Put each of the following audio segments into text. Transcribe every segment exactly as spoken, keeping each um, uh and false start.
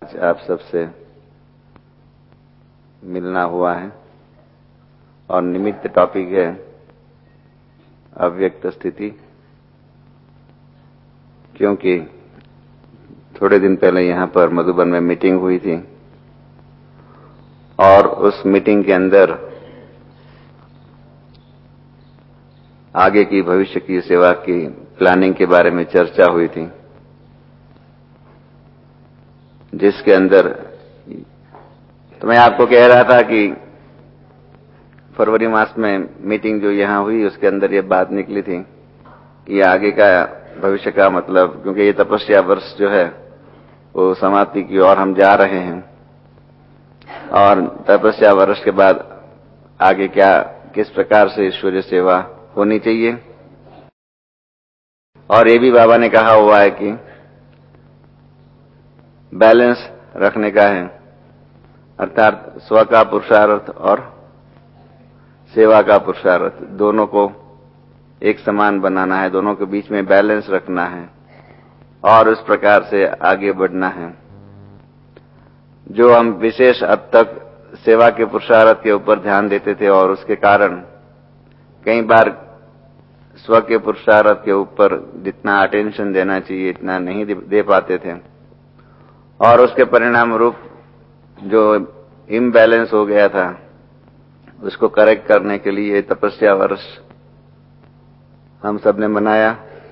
आप सबसे मिलना हुआ है और निमित्त टॉपिक है अव्यक्त स्थिति, क्योंकि थोड़े दिन पहले यहां पर मधुबन में मीटिंग हुई थी और उस मीटिंग के अंदर आगे की भविष्य की सेवा की प्लानिंग के बारे में चर्चा हुई थी, जिसके अंदर तो मैं आपको कह रहा था कि फरवरी मास में मीटिंग जो यहां हुई उसके अंदर ये बात निकली थी कि आगे का भविष्य का मतलब, क्योंकि ये तपस्या वर्ष जो है वो समाप्ति की ओर हम जा रहे हैं और तपस्या वर्ष के बाद आगे क्या किस प्रकार से ईश्वरीय सेवा होनी चाहिए। और ये भी बाबा ने कहा हुआ है कि बैलेंस रखने का है, अर्थात स्व का पुरुषार्थ और सेवा का पुरुषार्थ दोनों को एक समान बनाना है, दोनों के बीच में बैलेंस रखना है और इस प्रकार से आगे बढ़ना है। जो हम विशेष अब तक सेवा के पुरुषार्थ के ऊपर ध्यान देते थे और उसके कारण कई बार स्व के पुरुषार्थ के ऊपर जितना अटेंशन देना चाहिए इतना नहीं दे पाते थे और उसके परिणाम रूप जो इम्बैलेंस हो गया था उसको करेक्ट करने के लिए तपस्या वर्ष हम सब ने मनाया।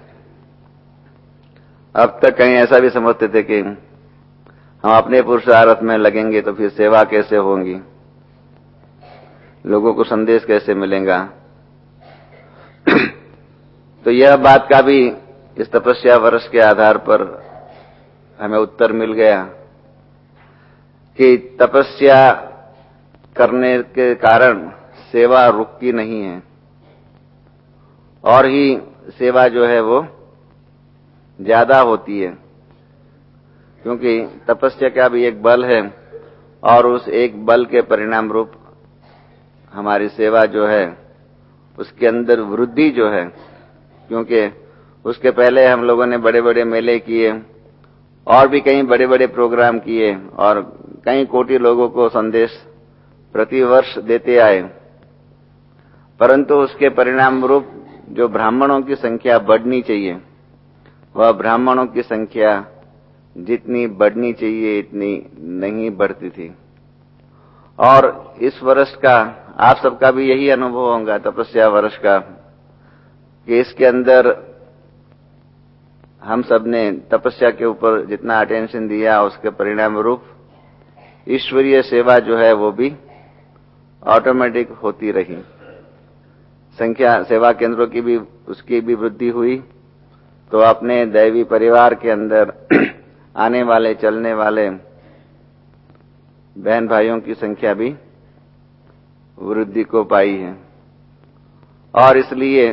अब तक कहीं ऐसा भी समझते थे कि हम अपने पुरुषार्थ में लगेंगे तो फिर सेवा कैसे होगी, लोगों को संदेश कैसे मिलेगा। तो यह बात का भी इस तपस्या वर्ष के आधार पर हमें उत्तर मिल गया कि तपस्या करने के कारण सेवा रुकती नहीं है और ही सेवा जो है वो ज्यादा होती है, क्योंकि तपस्या का भी एक बल है और उस एक बल के परिणाम रूप हमारी सेवा जो है उसके अंदर वृद्धि जो है, क्योंकि उसके पहले हम लोगों ने बड़े बड़े मेले किए और भी कई बड़े बड़े प्रोग्राम किए और कई कोटि लोगों को संदेश प्रति वर्ष देते आए, परंतु उसके परिणाम रूप जो ब्राह्मणों की संख्या बढ़नी चाहिए वह ब्राह्मणों की संख्या जितनी बढ़नी चाहिए इतनी नहीं बढ़ती थी। और इस वर्ष का आप सबका भी यही अनुभव होगा तपस्या वर्ष का कि इसके अंदर हम सब ने तपस्या के ऊपर जितना अटेंशन दिया उसके परिणाम रूप ईश्वरीय सेवा जो है वो भी ऑटोमेटिक होती रही। संख्या सेवा केंद्रों की भी उसकी भी वृद्धि हुई, तो अपने दैवी परिवार के अंदर आने वाले चलने वाले बहन भाइयों की संख्या भी वृद्धि को पाई है। और इसलिए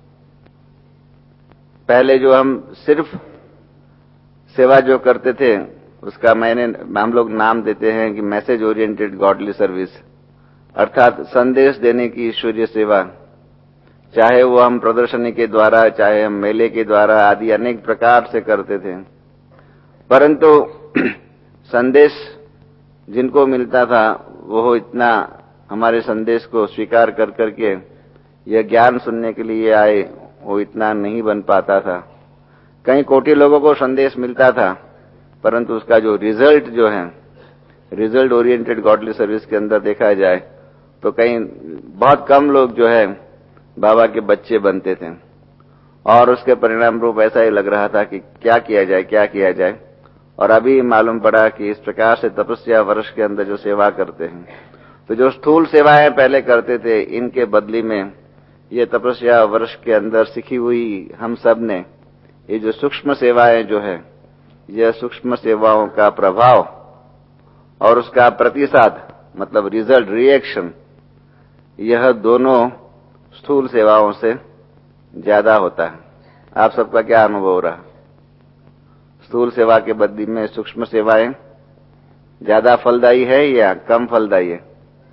पहले जो हम सिर्फ सेवा जो करते थे उसका मैंने हम लोग नाम देते हैं कि मैसेज ओरिएंटेड गॉडली सर्विस, अर्थात संदेश देने की ईश्वरीय सेवा, चाहे वो हम प्रदर्शनी के द्वारा चाहे हम मेले के द्वारा आदि अनेक प्रकार से करते थे, परंतु संदेश जिनको मिलता था वो इतना हमारे संदेश को स्वीकार कर करके यह ज्ञान सुनने के लिए आए वो इतना नहीं बन पाता था। कई कोटि लोगों को संदेश मिलता था परंतु उसका जो रिजल्ट जो है रिजल्ट ओरिएंटेड गॉडली सर्विस के अंदर देखा जाए तो कई बहुत कम लोग जो है बाबा के बच्चे बनते थे और उसके परिणाम रूप ऐसा ही लग रहा था कि क्या किया जाए क्या किया जाए। और अभी मालूम पड़ा कि इस प्रकार से तपस्या वर्ष के अंदर जो सेवा करते हैं तो जो स्थूल सेवाएं पहले करते थे इनके बदली में ये तपस्या वर्ष के अंदर सीखी हुई हम सब ने ये जो सूक्ष्म सेवाएं जो है यह सूक्ष्म सेवाओं का प्रभाव और उसका प्रतिसाद मतलब रिजल्ट रिएक्शन यह दोनों स्थूल सेवाओं से ज्यादा होता है। आप सबका क्या अनुभव हो रहा? स्थूल सेवा के बदले में सूक्ष्म सेवाएं ज्यादा फलदायी है या कम फलदायी है?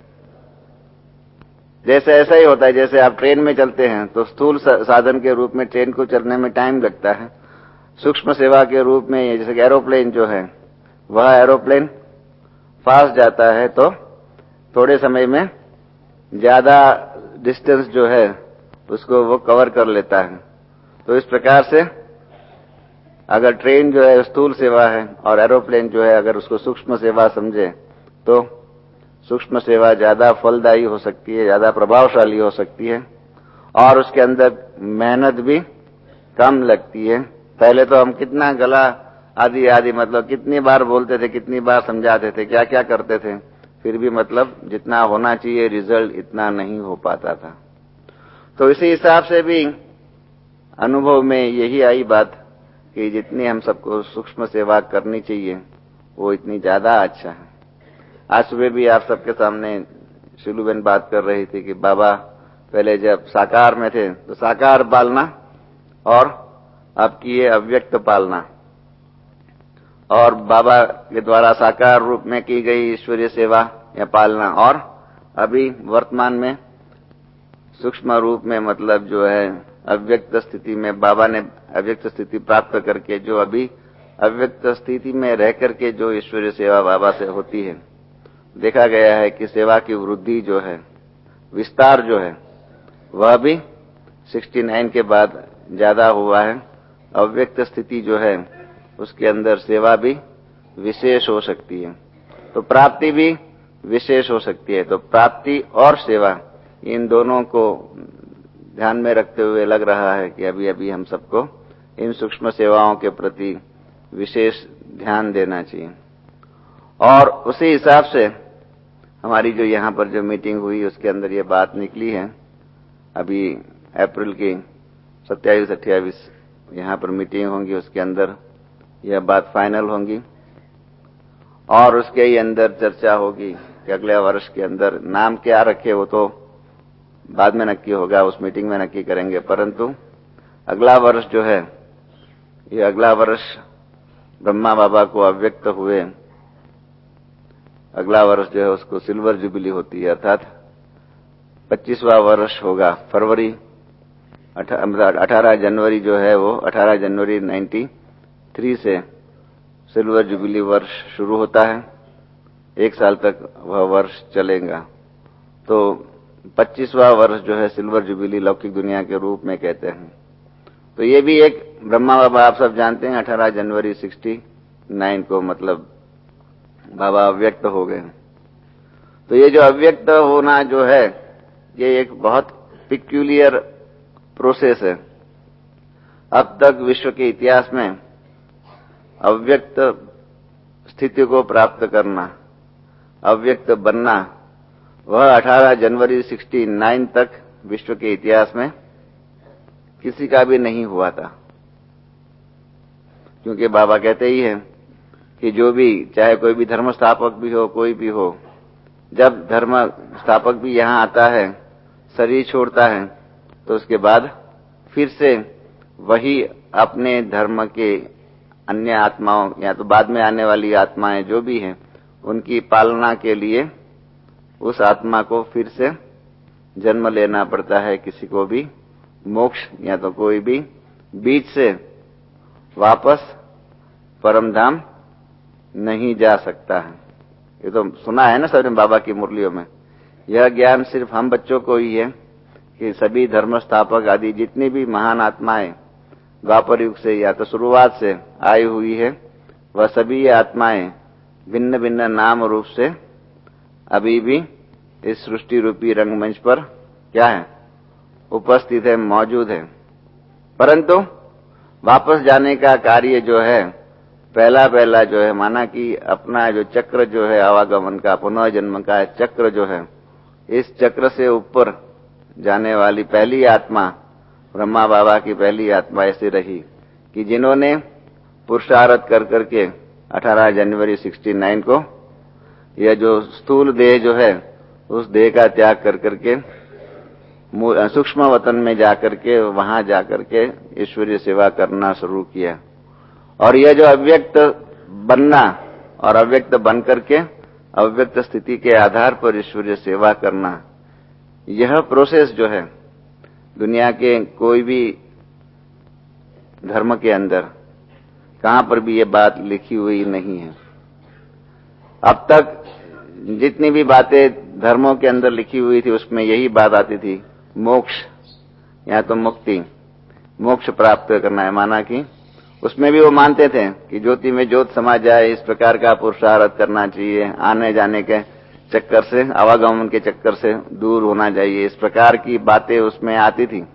जैसे ऐसा ही होता है, जैसे आप ट्रेन में चलते हैं तो स्थूल साधन के रूप में ट्रेन को चलने में टाइम लगता है, सूक्ष्म सेवा के रूप में जैसे एरोप्लेन जो है वह एरोप्लेन फास्ट जाता है तो थोड़े समय में ज्यादा डिस्टेंस जो है उसको वो कवर कर लेता है। तो इस प्रकार से अगर ट्रेन जो है स्थूल सेवा है और एरोप्लेन जो है अगर उसको सूक्ष्म सेवा समझे तो सूक्ष्म सेवा ज्यादा फलदायी हो सकती है, ज्यादा प्रभावशाली हो सकती है और उसके अंदर मेहनत भी कम लगती है। पहले तो हम कितना गला आदि आदि मतलब कितनी बार बोलते थे, कितनी बार समझाते थे, क्या क्या करते थे, फिर भी मतलब जितना होना चाहिए रिजल्ट इतना नहीं हो पाता था। तो इसी हिसाब से भी अनुभव में यही आई बात कि जितनी हम सबको सूक्ष्म सेवा करनी चाहिए वो इतनी ज्यादा अच्छा है। आज सुबह भी आप सबके सामने शिलूबेन बात कर रही थी कि बाबा पहले जब साकार में थे तो साकार पालना और अब किए अव्यक्त पालना, और बाबा के द्वारा साकार रूप में की गई ईश्वरीय सेवा या पालना, और अभी वर्तमान में सूक्ष्म रूप में मतलब जो है अव्यक्त स्थिति में बाबा ने अव्यक्त स्थिति प्राप्त करके जो अभी अव्यक्त स्थिति में रह करके जो ईश्वरीय सेवा बाबा से होती है, देखा गया है कि सेवा की वृद्धि जो है, विस्तार जो है, वह भी उनहत्तर के बाद ज्यादा हुआ है। अव्यक्त स्थिति जो है उसके अंदर सेवा भी विशेष हो सकती है, तो प्राप्ति भी विशेष हो सकती है। तो प्राप्ति और सेवा इन दोनों को ध्यान में रखते हुए लग रहा है कि अभी अभी हम सबको इन सूक्ष्म सेवाओं के प्रति विशेष ध्यान देना चाहिए। और उसी हिसाब से हमारी जो यहाँ पर जो मीटिंग हुई उसके अंदर ये बात निकली है। अभी अप्रैल की सत्ताईस अट्ठाईस यहाँ पर मीटिंग होंगी, उसके अंदर यह बात फाइनल होंगी और उसके ही अंदर चर्चा होगी कि अगले वर्ष के अंदर नाम क्या रखे वो तो बाद में नक्की होगा, उस मीटिंग में नक्की करेंगे। परंतु अगला वर्ष जो है, ये अगला वर्ष ब्रह्मा बाबा को अव्यक्त हुए अगला वर्ष जो है उसको सिल्वर जुबिली होती है, अर्थात पच्चीसवां वर्ष होगा। फरवरी अठारह जनवरी जो है वो अठारह जनवरी तिरानवे से सिल्वर जुबिली वर्ष शुरू होता है, एक साल तक वह वर्ष चलेगा। तो पच्चीसवां वर्ष जो है सिल्वर जुबिली लौकिक दुनिया के रूप में कहते हैं। तो ये भी एक ब्रह्मा बाबा आप सब जानते हैं अठारह जनवरी उनहत्तर को मतलब बाबा अव्यक्त हो गए। तो ये जो अव्यक्त होना जो है ये एक बहुत पिक्यूलियर प्रोसेस है। अब तक विश्व के इतिहास में अव्यक्त स्थिति को प्राप्त करना, अव्यक्त बनना, वह अठारह जनवरी उनहत्तर तक विश्व के इतिहास में किसी का भी नहीं हुआ था। क्योंकि बाबा कहते ही हैं कि जो भी चाहे कोई भी धर्म स्थापक भी हो, कोई भी हो, जब धर्म स्थापक भी यहाँ आता है, शरीर छोड़ता है, तो उसके बाद फिर से वही अपने धर्म के अन्य आत्माओं या तो बाद में आने वाली आत्माएं जो भी हैं उनकी पालना के लिए उस आत्मा को फिर से जन्म लेना पड़ता है। किसी को भी मोक्ष या तो कोई भी बीच से वापस परमधाम नहीं जा सकता है। ये तो सुना है ना सबने बाबा की मुरलियों में। यह ज्ञान सिर्फ हम बच्चों को ही है कि सभी धर्म स्थापक आदि जितनी भी महान आत्माएं द्वापर युग से या तो शुरुआत से आई हुई है, वह सभी आत्माएं भिन्न भिन्न नाम रूप से अभी भी इस सृष्टि रूपी रंगमंच पर क्या है, उपस्थित है, मौजूद है। परंतु वापस जाने का कार्य जो है पहला पहला जो है माना कि अपना जो चक्र जो है आवागमन का, पुनर्जन्म का चक्र जो है, इस चक्र से ऊपर जाने वाली पहली आत्मा ब्रह्मा बाबा की पहली आत्मा ऐसी रही कि जिन्होंने पुरुषार्थ कर करके अठारह जनवरी उनहत्तर को यह जो स्थूल देह जो है उस देह का त्याग कर करके सूक्ष्म वतन में जाकर के वहां जाकर के ईश्वरीय सेवा करना शुरू किया। और यह जो अव्यक्त बनना और अव्यक्त बन करके अव्यक्त स्थिति के आधार पर ईश्वरीय सेवा करना, यह प्रोसेस जो है दुनिया के कोई भी धर्म के अंदर कहां पर भी यह बात लिखी हुई नहीं है। अब तक जितनी भी बातें धर्मों के अंदर लिखी हुई थी उसमें यही बात आती थी, मोक्ष या तो मुक्ति, मोक्ष प्राप्त करना है। माना कि उसमें भी वो मानते थे कि ज्योति में ज्योत समा जाए, इस प्रकार का पुरुषार्थ करना चाहिए, आने जाने के चक्कर से, आवागमन के चक्कर से दूर होना चाहिए, इस प्रकार की बातें उसमें आती थी।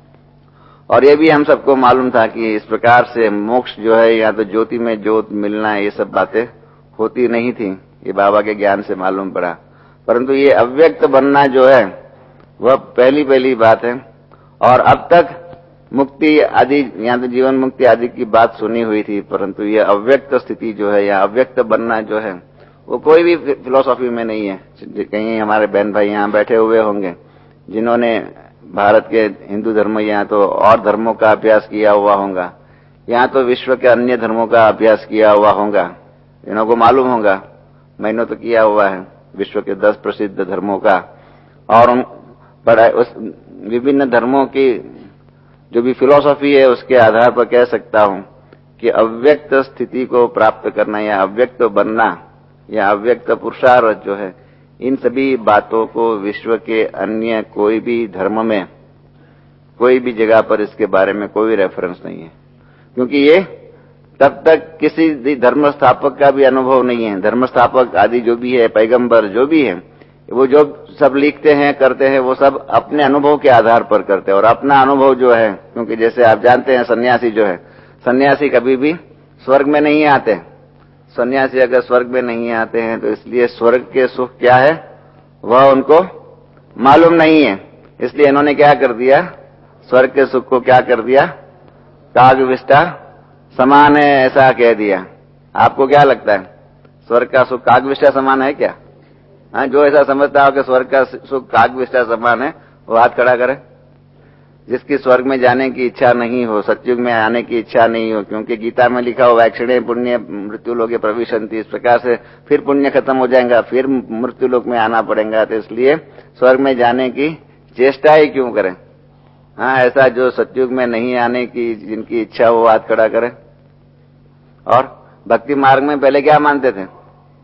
और ये भी हम सबको मालूम था कि इस प्रकार से मोक्ष जो है या तो ज्योति में ज्योत मिलना, ये सब बातें होती नहीं थी, ये बाबा के ज्ञान से मालूम पड़ा। परंतु ये अव्यक्त बनना जो है वह पहली पहली बात है। और अब तक मुक्ति आदि या तो जीवन मुक्ति आदि की बात सुनी हुई थी, परंतु ये अव्यक्त स्थिति जो है या अव्यक्त बनना जो है वो कोई भी फिलॉसफी में नहीं है। कहीं हमारे बहन भाई यहाँ बैठे हुए होंगे जिन्होंने भारत के हिंदू धर्म या तो और धर्मों का अभ्यास किया हुआ होगा, यहाँ तो विश्व के अन्य धर्मों का अभ्यास किया हुआ होगा, इन्हों को मालूम होगा। मैंने तो किया हुआ है विश्व के दस प्रसिद्ध धर्मों का, और उन पढ़ाई उस विभिन्न धर्मों की जो भी फिलॉसफी है उसके आधार पर कह सकता हूं कि अव्यक्त स्थिति को प्राप्त करना या अव्यक्त बनना या अव्यक्त पुरुषार्थ जो है, इन सभी बातों को विश्व के अन्य कोई भी धर्म में कोई भी जगह पर इसके बारे में कोई रेफरेंस नहीं है। क्योंकि ये तब तक किसी धर्म स्थापक का भी अनुभव नहीं है। धर्म स्थापक आदि जो भी है, पैगंबर जो भी है, वो जो सब लिखते हैं करते हैं वो सब अपने अनुभव के आधार पर करते हैं। और अपना अनुभव जो है, क्योंकि जैसे आप जानते हैं सन्यासी जो है, सन्यासी कभी भी स्वर्ग में नहीं आते। सन्यासी अगर स्वर्ग में नहीं आते हैं तो इसलिए स्वर्ग के सुख क्या है वह उनको मालूम नहीं है। इसलिए इन्होंने क्या कर दिया, स्वर्ग के सुख को क्या कर दिया, कागविष्टा समान है ऐसा कह दिया। आपको क्या लगता है, स्वर्ग का सुख कागविष्टा समान है क्या? हाँ, जो ऐसा समझता हो कि स्वर्ग का सुख कागविष्टा समान है वो हाथ खड़ा करे। जिसकी स्वर्ग में जाने की इच्छा नहीं हो, सतयुग में आने की इच्छा नहीं हो, क्योंकि गीता में लिखा हुआ क्षणे पुण्य मृत्यु लोके प्रविशन्ति, इस प्रकार से फिर पुण्य खत्म हो जाएगा, फिर मृत्यु लोक में आना पड़ेगा, तो इसलिए स्वर्ग में जाने की चेष्टा ही क्यों करें। हाँ, ऐसा जो सतयुग में नहीं आने की जिनकी इच्छा हो हाथ खड़ा करे। और भक्ति मार्ग में पहले क्या मानते थे,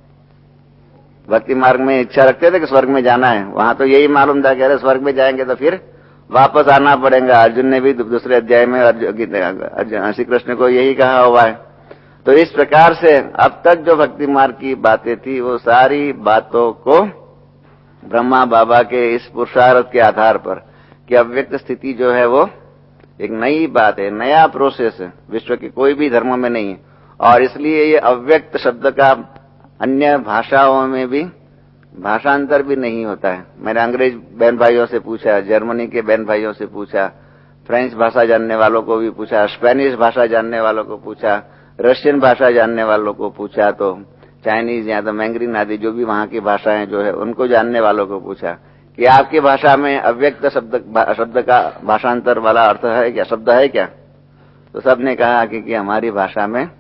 भक्ति मार्ग में इच्छा रखते थे कि स्वर्ग में जाना है, वहां तो यही मालूम था कि अरे स्वर्ग में जाएंगे तो फिर वापस आना पड़ेगा। अर्जुन ने भी दूसरे अध्याय में अर्जुन श्री कृष्ण को यही कहा हुआ है। तो इस प्रकार से अब तक जो भक्ति मार्ग की बातें थी वो सारी बातों को ब्रह्मा बाबा के इस पुरुषार्थ के आधार पर कि अव्यक्त स्थिति जो है वो एक नई बात है, नया प्रोसेस है, विश्व के कोई भी धर्म में नहीं है। और इसलिए ये अव्यक्त शब्द का अन्य भाषाओं में भी भाषांतर भी नहीं होता है। मैंने अंग्रेज बहन भाइयों से पूछा, जर्मनी के बहन भाइयों से पूछा, फ्रेंच भाषा जानने वालों को भी पूछा, स्पेनिश भाषा जानने वालों को पूछा, रशियन भाषा जानने वालों को पूछा, तो चाइनीज या तो मैंग्रीन आदि जो भी वहां की भाषाएं जो है उनको जानने वालों को पूछा कि आपकी भाषा में अव्यक्त शब्द शब्द का भाषांतर वाला अर्थ है क्या, शब्द है क्या? तो सबने कहा कि, कि हमारी भाषा में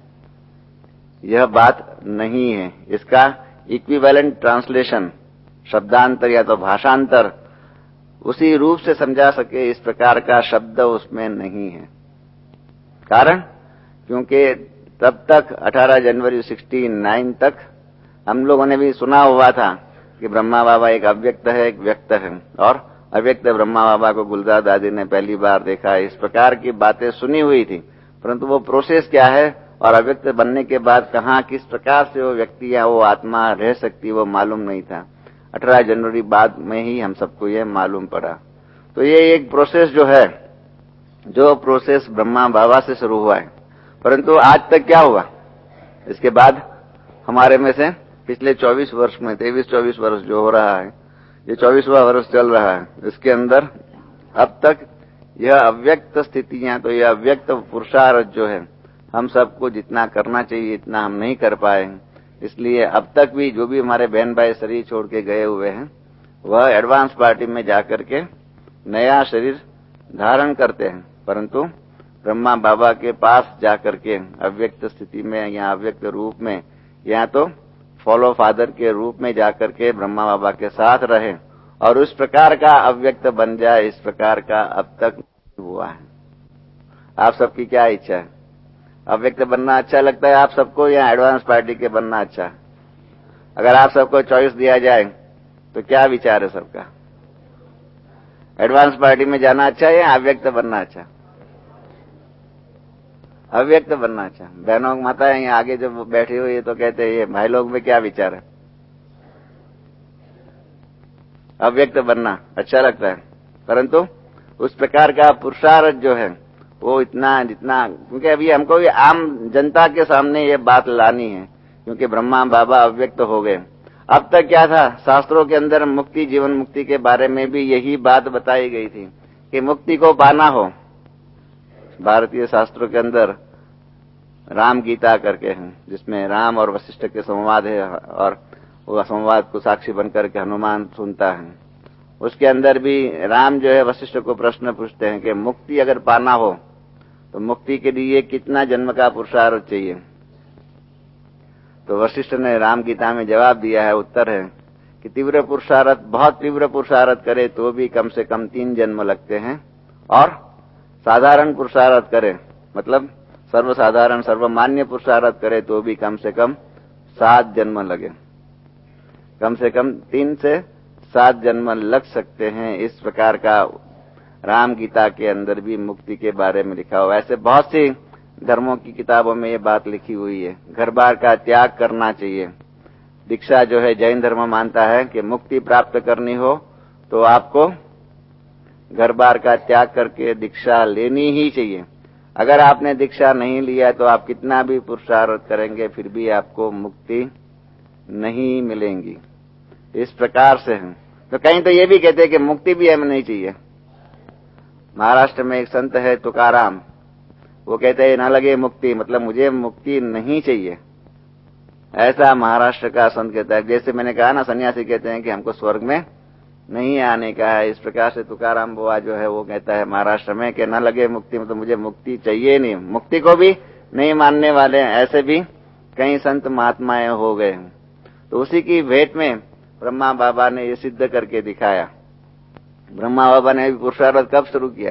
यह बात नहीं है। इसका इक्विवेलेंट ट्रांसलेशन, शब्दांतर या तो भाषांतर उसी रूप से समझा सके इस प्रकार का शब्द उसमें नहीं है। कारण क्योंकि तब तक अठारह जनवरी सिक्सटीन नाइन तक हम लोगों ने भी सुना हुआ था कि ब्रह्मा बाबा एक अव्यक्त है, एक व्यक्त है, और अव्यक्त ब्रह्मा बाबा को गुलजार दादी ने पहली बार देखा। इस प्रकार की बातें सुनी हुई थी, परंतु वो प्रोसेस क्या है और अव्यक्त बनने के बाद कहाँ किस प्रकार से वो व्यक्ति या वो आत्मा रह सकती वो मालूम नहीं था। अठारह जनवरी बाद में ही हम सबको ये मालूम पड़ा। तो ये एक प्रोसेस जो है, जो प्रोसेस ब्रह्मा बाबा से शुरू हुआ है, परंतु आज तक क्या हुआ, इसके बाद हमारे में से पिछले चौबीस वर्ष में तेईस चौबीस वर्ष जो हो रहा है, ये चौबीसवां वर्ष चल रहा है, इसके अंदर अब तक यह अव्यक्त स्थितियां, तो यह अव्यक्त पुरुषार्थ जो है हम सबको जितना करना चाहिए इतना हम नहीं कर पाए। इसलिए अब तक भी जो भी हमारे बहन भाई शरीर छोड़ के गए हुए हैं वह एडवांस पार्टी में जाकर के नया शरीर धारण करते हैं, परंतु ब्रह्मा बाबा के पास जाकर के अव्यक्त स्थिति में या अव्यक्त रूप में या तो फॉलो फादर के रूप में जाकर के ब्रह्मा बाबा के साथ रहे और उस प्रकार का अव्यक्त बन जाए, इस प्रकार का अब तक हुआ है। आप सबकी क्या इच्छा है, अव्यक्त बनना अच्छा लगता है आप सबको या एडवांस पार्टी के बनना अच्छा है? अगर आप सबको चॉइस दिया जाए तो क्या विचार है सबका? एडवांस पार्टी में जाना अच्छा है या अव्यक्त बनना अच्छा? अव्यक्त बनना अच्छा। बहनों माताएं यहाँ आगे जब बैठी हुई है तो कहते हैं ये भाई लोग में क्या विचार है? अव्यक्त बनना अच्छा लगता है, परंतु उस प्रकार का पुरुषार्थ जो है वो इतना जितना, क्योंकि अभी हमको भी आम जनता के सामने ये बात लानी है, क्योंकि ब्रह्मा बाबा अव्यक्त हो गए। अब तक क्या था, शास्त्रों के अंदर मुक्ति, जीवन मुक्ति के बारे में भी यही बात बताई गई थी कि मुक्ति को पाना हो। भारतीय शास्त्रों के अंदर राम गीता करके है, जिसमें राम और वशिष्ठ के संवाद है और वो संवाद को साक्षी बनकर के हनुमान सुनता है। उसके अंदर भी राम जो है वशिष्ठ को प्रश्न पूछते हैं कि मुक्ति अगर पाना हो तो मुक्ति के लिए कितना जन्म का पुरुषार्थ चाहिए? तो वशिष्ठ ने राम गीता में जवाब दिया है, उत्तर है कि तीव्र पुरुषार्थ, बहुत तीव्र पुरुषार्थ करे तो भी कम से कम तीन जन्म लगते हैं, और साधारण पुरुषार्थ करे, मतलब सर्वसाधारण सर्वमान्य पुरुषार्थ करे तो भी कम से कम सात जन्म लगे। कम से कम तीन से सात जन्म लग सकते हैं। इस प्रकार का राम गीता के अंदर भी मुक्ति के बारे में लिखा हुआ है। ऐसे बहुत सी धर्मों की किताबों में ये बात लिखी हुई है। घर बार का त्याग करना चाहिए। दीक्षा जो है, जैन धर्म मानता है कि मुक्ति प्राप्त करनी हो तो आपको घर बार का त्याग करके दीक्षा लेनी ही चाहिए। अगर आपने दीक्षा नहीं लिया तो आप कितना भी पुरुषार्थ करेंगे फिर भी आपको मुक्ति नहीं मिलेंगी। इस प्रकार से है। तो कहीं तो ये भी कहते हैं कि मुक्ति भी हमें नहीं चाहिए। महाराष्ट्र में एक संत है तुकाराम, वो कहते हैं न लगे मुक्ति, मतलब मुझे मुक्ति नहीं चाहिए, ऐसा महाराष्ट्र का संत कहता है। जैसे मैंने कहा ना, सन्यासी कहते हैं कि हमको स्वर्ग में नहीं आने का है, इस प्रकार से तुकाराम बुआ जो है वो कहता है महाराष्ट्र में कि न लगे मुक्ति, मतलब मुझे मुक्ति चाहिए नहीं, मुक्ति को भी नहीं मानने वाले ऐसे भी कई संत महात्माएं हो गए। तो उसी की भेंट में ब्रह्मा बाबा ने ये सिद्ध करके दिखाया। ब्रह्मा बाबा ने पुरुषार्थ कब शुरू किया?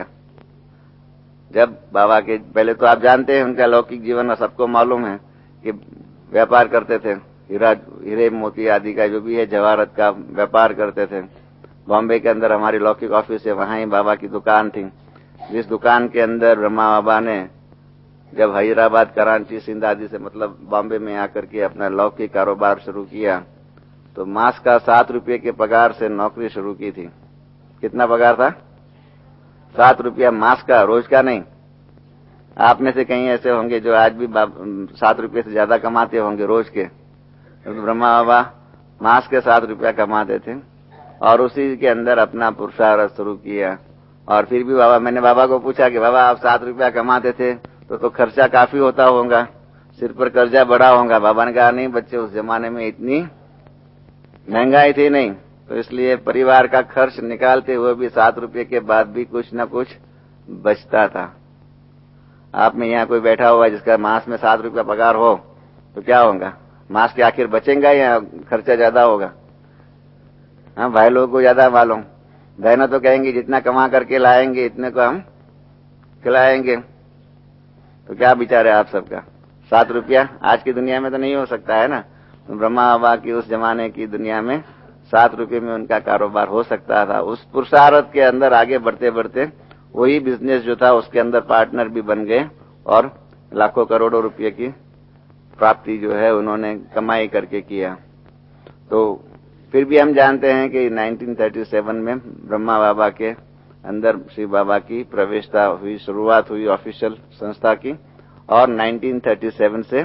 जब बाबा के, पहले तो आप जानते हैं उनका लौकिक जीवन सबको मालूम है कि व्यापार करते थे, हीरा हीरे मोती आदि का जो भी है जवाहरत का व्यापार करते थे। बॉम्बे के अंदर हमारी लौकिक ऑफिस है, वहां ही बाबा की दुकान थी, जिस दुकान के अंदर ब्रह्मा बाबा ने जब हैदराबाद, कराची, सिंध आदि से मतलब बॉम्बे में आकर के अपना लौकिक कारोबार शुरू किया तो मास का सात रुपये के पगार से नौकरी शुरू की थी। कितना पगार था? सात रुपया मास का, रोज का नहीं। आप में से कहीं ऐसे होंगे जो आज भी सात रुपये से ज्यादा कमाते होंगे रोज के। तो ब्रह्मा बाबा मास के सात रुपया कमाते थे और उसी के अंदर अपना पुरुषार्थ शुरू किया। और फिर भी बाबा, मैंने बाबा को पूछा कि बाबा आप सात रुपया कमाते थे तो तो खर्चा काफी होता होगा, सिर पर कर्जा बड़ा होगा। बाबा ने कहा नहीं बच्चे, उस जमाने में इतनी महंगाई थी नहीं, तो इसलिए परिवार का खर्च निकालते हुए भी सात रुपये के बाद भी कुछ न कुछ बचता था। आप में यहाँ कोई बैठा हुआ जिसका मास में सात रुपया पगार हो तो क्या होगा? मास के आखिर बचेगा या खर्चा ज्यादा होगा? हाँ, भाई लोगों को ज्यादा मालूम। बहनों तो कहेंगे जितना कमा करके लाएंगे इतने को हम खिलाएंगे। तो क्या विचार है आप सबका? सात रुपया आज की दुनिया में तो नहीं हो सकता है ना। तो ब्रह्मा बाबा की उस जमाने की दुनिया में सात रुपये में उनका कारोबार हो सकता था। उस पुरुषार्थ के अंदर आगे बढ़ते बढ़ते वही बिजनेस जो था उसके अंदर पार्टनर भी बन गए और लाखों करोड़ों रुपये की प्राप्ति जो है उन्होंने कमाई करके किया। तो फिर भी हम जानते हैं कि नाइनटीन थर्टी सेवन में ब्रह्मा बाबा के अंदर श्री बाबा की प्रवेशता हुई, शुरुआत हुई ऑफिशियल संस्था की, और नाइनटीन थर्टी सेवन से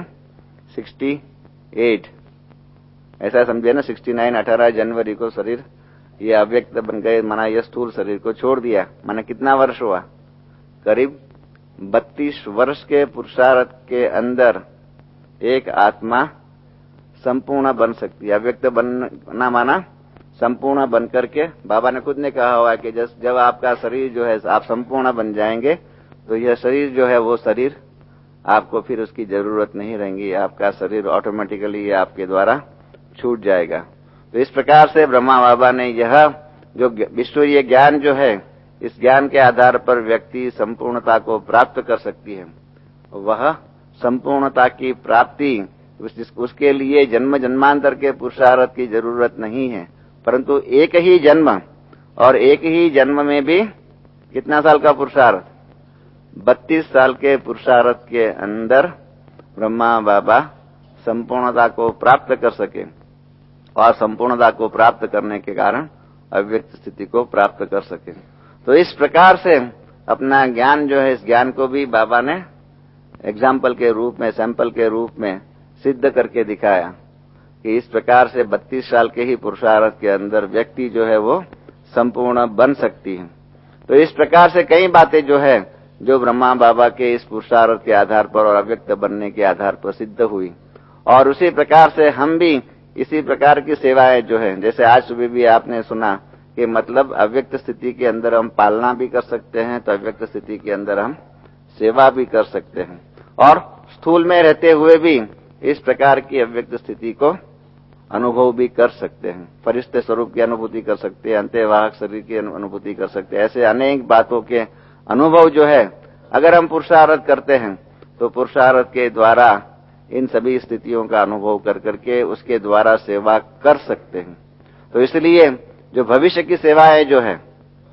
अड़सठ, ऐसा समझे ना, उनहत्तर अठारह जनवरी को शरीर ये अव्यक्त बन गए, माना यह स्थूल शरीर को छोड़ दिया। माना कितना वर्ष हुआ? करीब बत्तीस वर्ष के पुरुषार्थ के अंदर एक आत्मा संपूर्ण बन सकती है। अव्यक्त बनना माना संपूर्ण बन करके, बाबा ने खुद ने कहा हुआ कि जब आपका शरीर जो है आप संपूर्ण बन जाएंगे तो यह शरीर जो है वो शरीर आपको फिर उसकी जरूरत नहीं रहेगी, आपका शरीर ऑटोमेटिकली आपके द्वारा छूट जाएगा। तो इस प्रकार से ब्रह्मा बाबा ने यह जो विश्वरीय ज्ञान जो है, इस ज्ञान के आधार पर व्यक्ति संपूर्णता को प्राप्त कर सकती है। वह संपूर्णता की प्राप्ति उस, उसके लिए जन्म जन्मांतर के पुरुषार्थ की जरूरत नहीं है, परंतु एक ही जन्म और एक ही जन्म में भी कितना साल का पुरुषार्थ, बत्तीस साल के पुरुषार्थ के अंदर ब्रह्मा बाबा संपूर्णता को प्राप्त कर सके और संपूर्णता को प्राप्त करने के कारण अव्यक्त स्थिति को प्राप्त कर सके। तो इस प्रकार से अपना ज्ञान जो है, इस ज्ञान को भी बाबा ने एग्जाम्पल के रूप में, सैंपल के रूप में सिद्ध करके दिखाया कि इस प्रकार से बत्तीस साल के ही पुरुषार्थ के अंदर व्यक्ति जो है वो संपूर्ण बन सकती है। तो इस प्रकार से कई बातें जो है जो ब्रह्मा बाबा के इस पुरुषार्थ के आधार पर और अव्यक्त बनने के आधार पर सिद्ध हुई, और उसी प्रकार से हम भी इसी प्रकार की सेवाएं जो है, जैसे आज सुबह भी आपने सुना कि मतलब अव्यक्त स्थिति के अंदर हम पालना भी कर सकते हैं, तो अव्यक्त स्थिति के अंदर हम सेवा भी कर सकते हैं, और स्थूल में रहते हुए भी इस प्रकार की अव्यक्त स्थिति को अनुभव भी कर सकते हैं। फरिश्ते स्वरूप की अनुभूति कर सकते हैं, अंत्यवाहक शरीर की अनुभूति कर सकते हैं। ऐसे अनेक बातों के अनुभव जो है अगर हम पुरुषार्थ करते हैं तो पुरुषार्थ के द्वारा इन सभी स्थितियों का अनुभव कर करके उसके द्वारा सेवा कर सकते हैं। तो इसलिए जो भविष्य की सेवाएं जो है,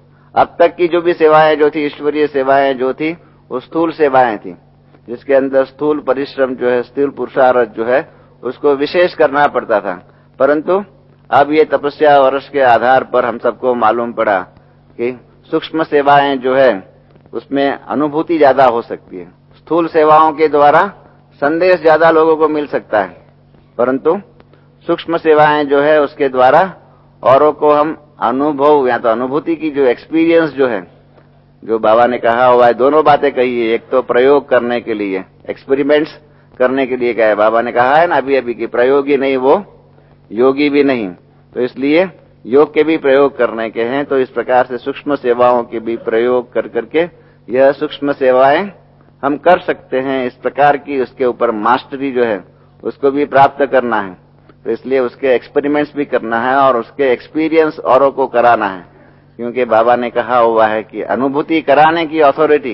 अब तक की जो भी सेवाएं जो थी, ईश्वरीय सेवाएं जो थी, वो स्थूल सेवाएं थी, जिसके अंदर स्थूल परिश्रम जो है, स्थूल पुरुषार्थ जो है उसको विशेष करना पड़ता था। परंतु अब ये तपस्या वर्ष के आधार पर हम सबको मालूम पड़ा कि सूक्ष्म सेवाएं जो है उसमें अनुभूति ज्यादा हो सकती है। स्थूल सेवाओं के द्वारा संदेश ज्यादा लोगों को मिल सकता है, परंतु सूक्ष्म सेवाएं जो है उसके द्वारा औरों को हम अनुभव या तो अनुभूति की जो एक्सपीरियंस जो है, जो बाबा ने कहा हुआ है, दोनों बातें कही है। एक तो प्रयोग करने के लिए, एक्सपेरिमेंट्स करने के लिए कहा है, बाबा ने कहा है ना अभी अभी कि प्रयोगी नहीं वो योगी भी नहीं, तो इसलिए योग के भी प्रयोग करने के हैं। तो इस प्रकार से सूक्ष्म सेवाओं के भी प्रयोग कर करके यह सूक्ष्म सेवाएं हम कर सकते हैं। इस प्रकार की उसके ऊपर मास्टरी जो है उसको भी प्राप्त करना है, तो इसलिए उसके एक्सपेरिमेंट्स भी करना है और उसके एक्सपीरियंस औरों को कराना है, क्योंकि बाबा ने कहा हुआ है कि अनुभूति कराने की अथॉरिटी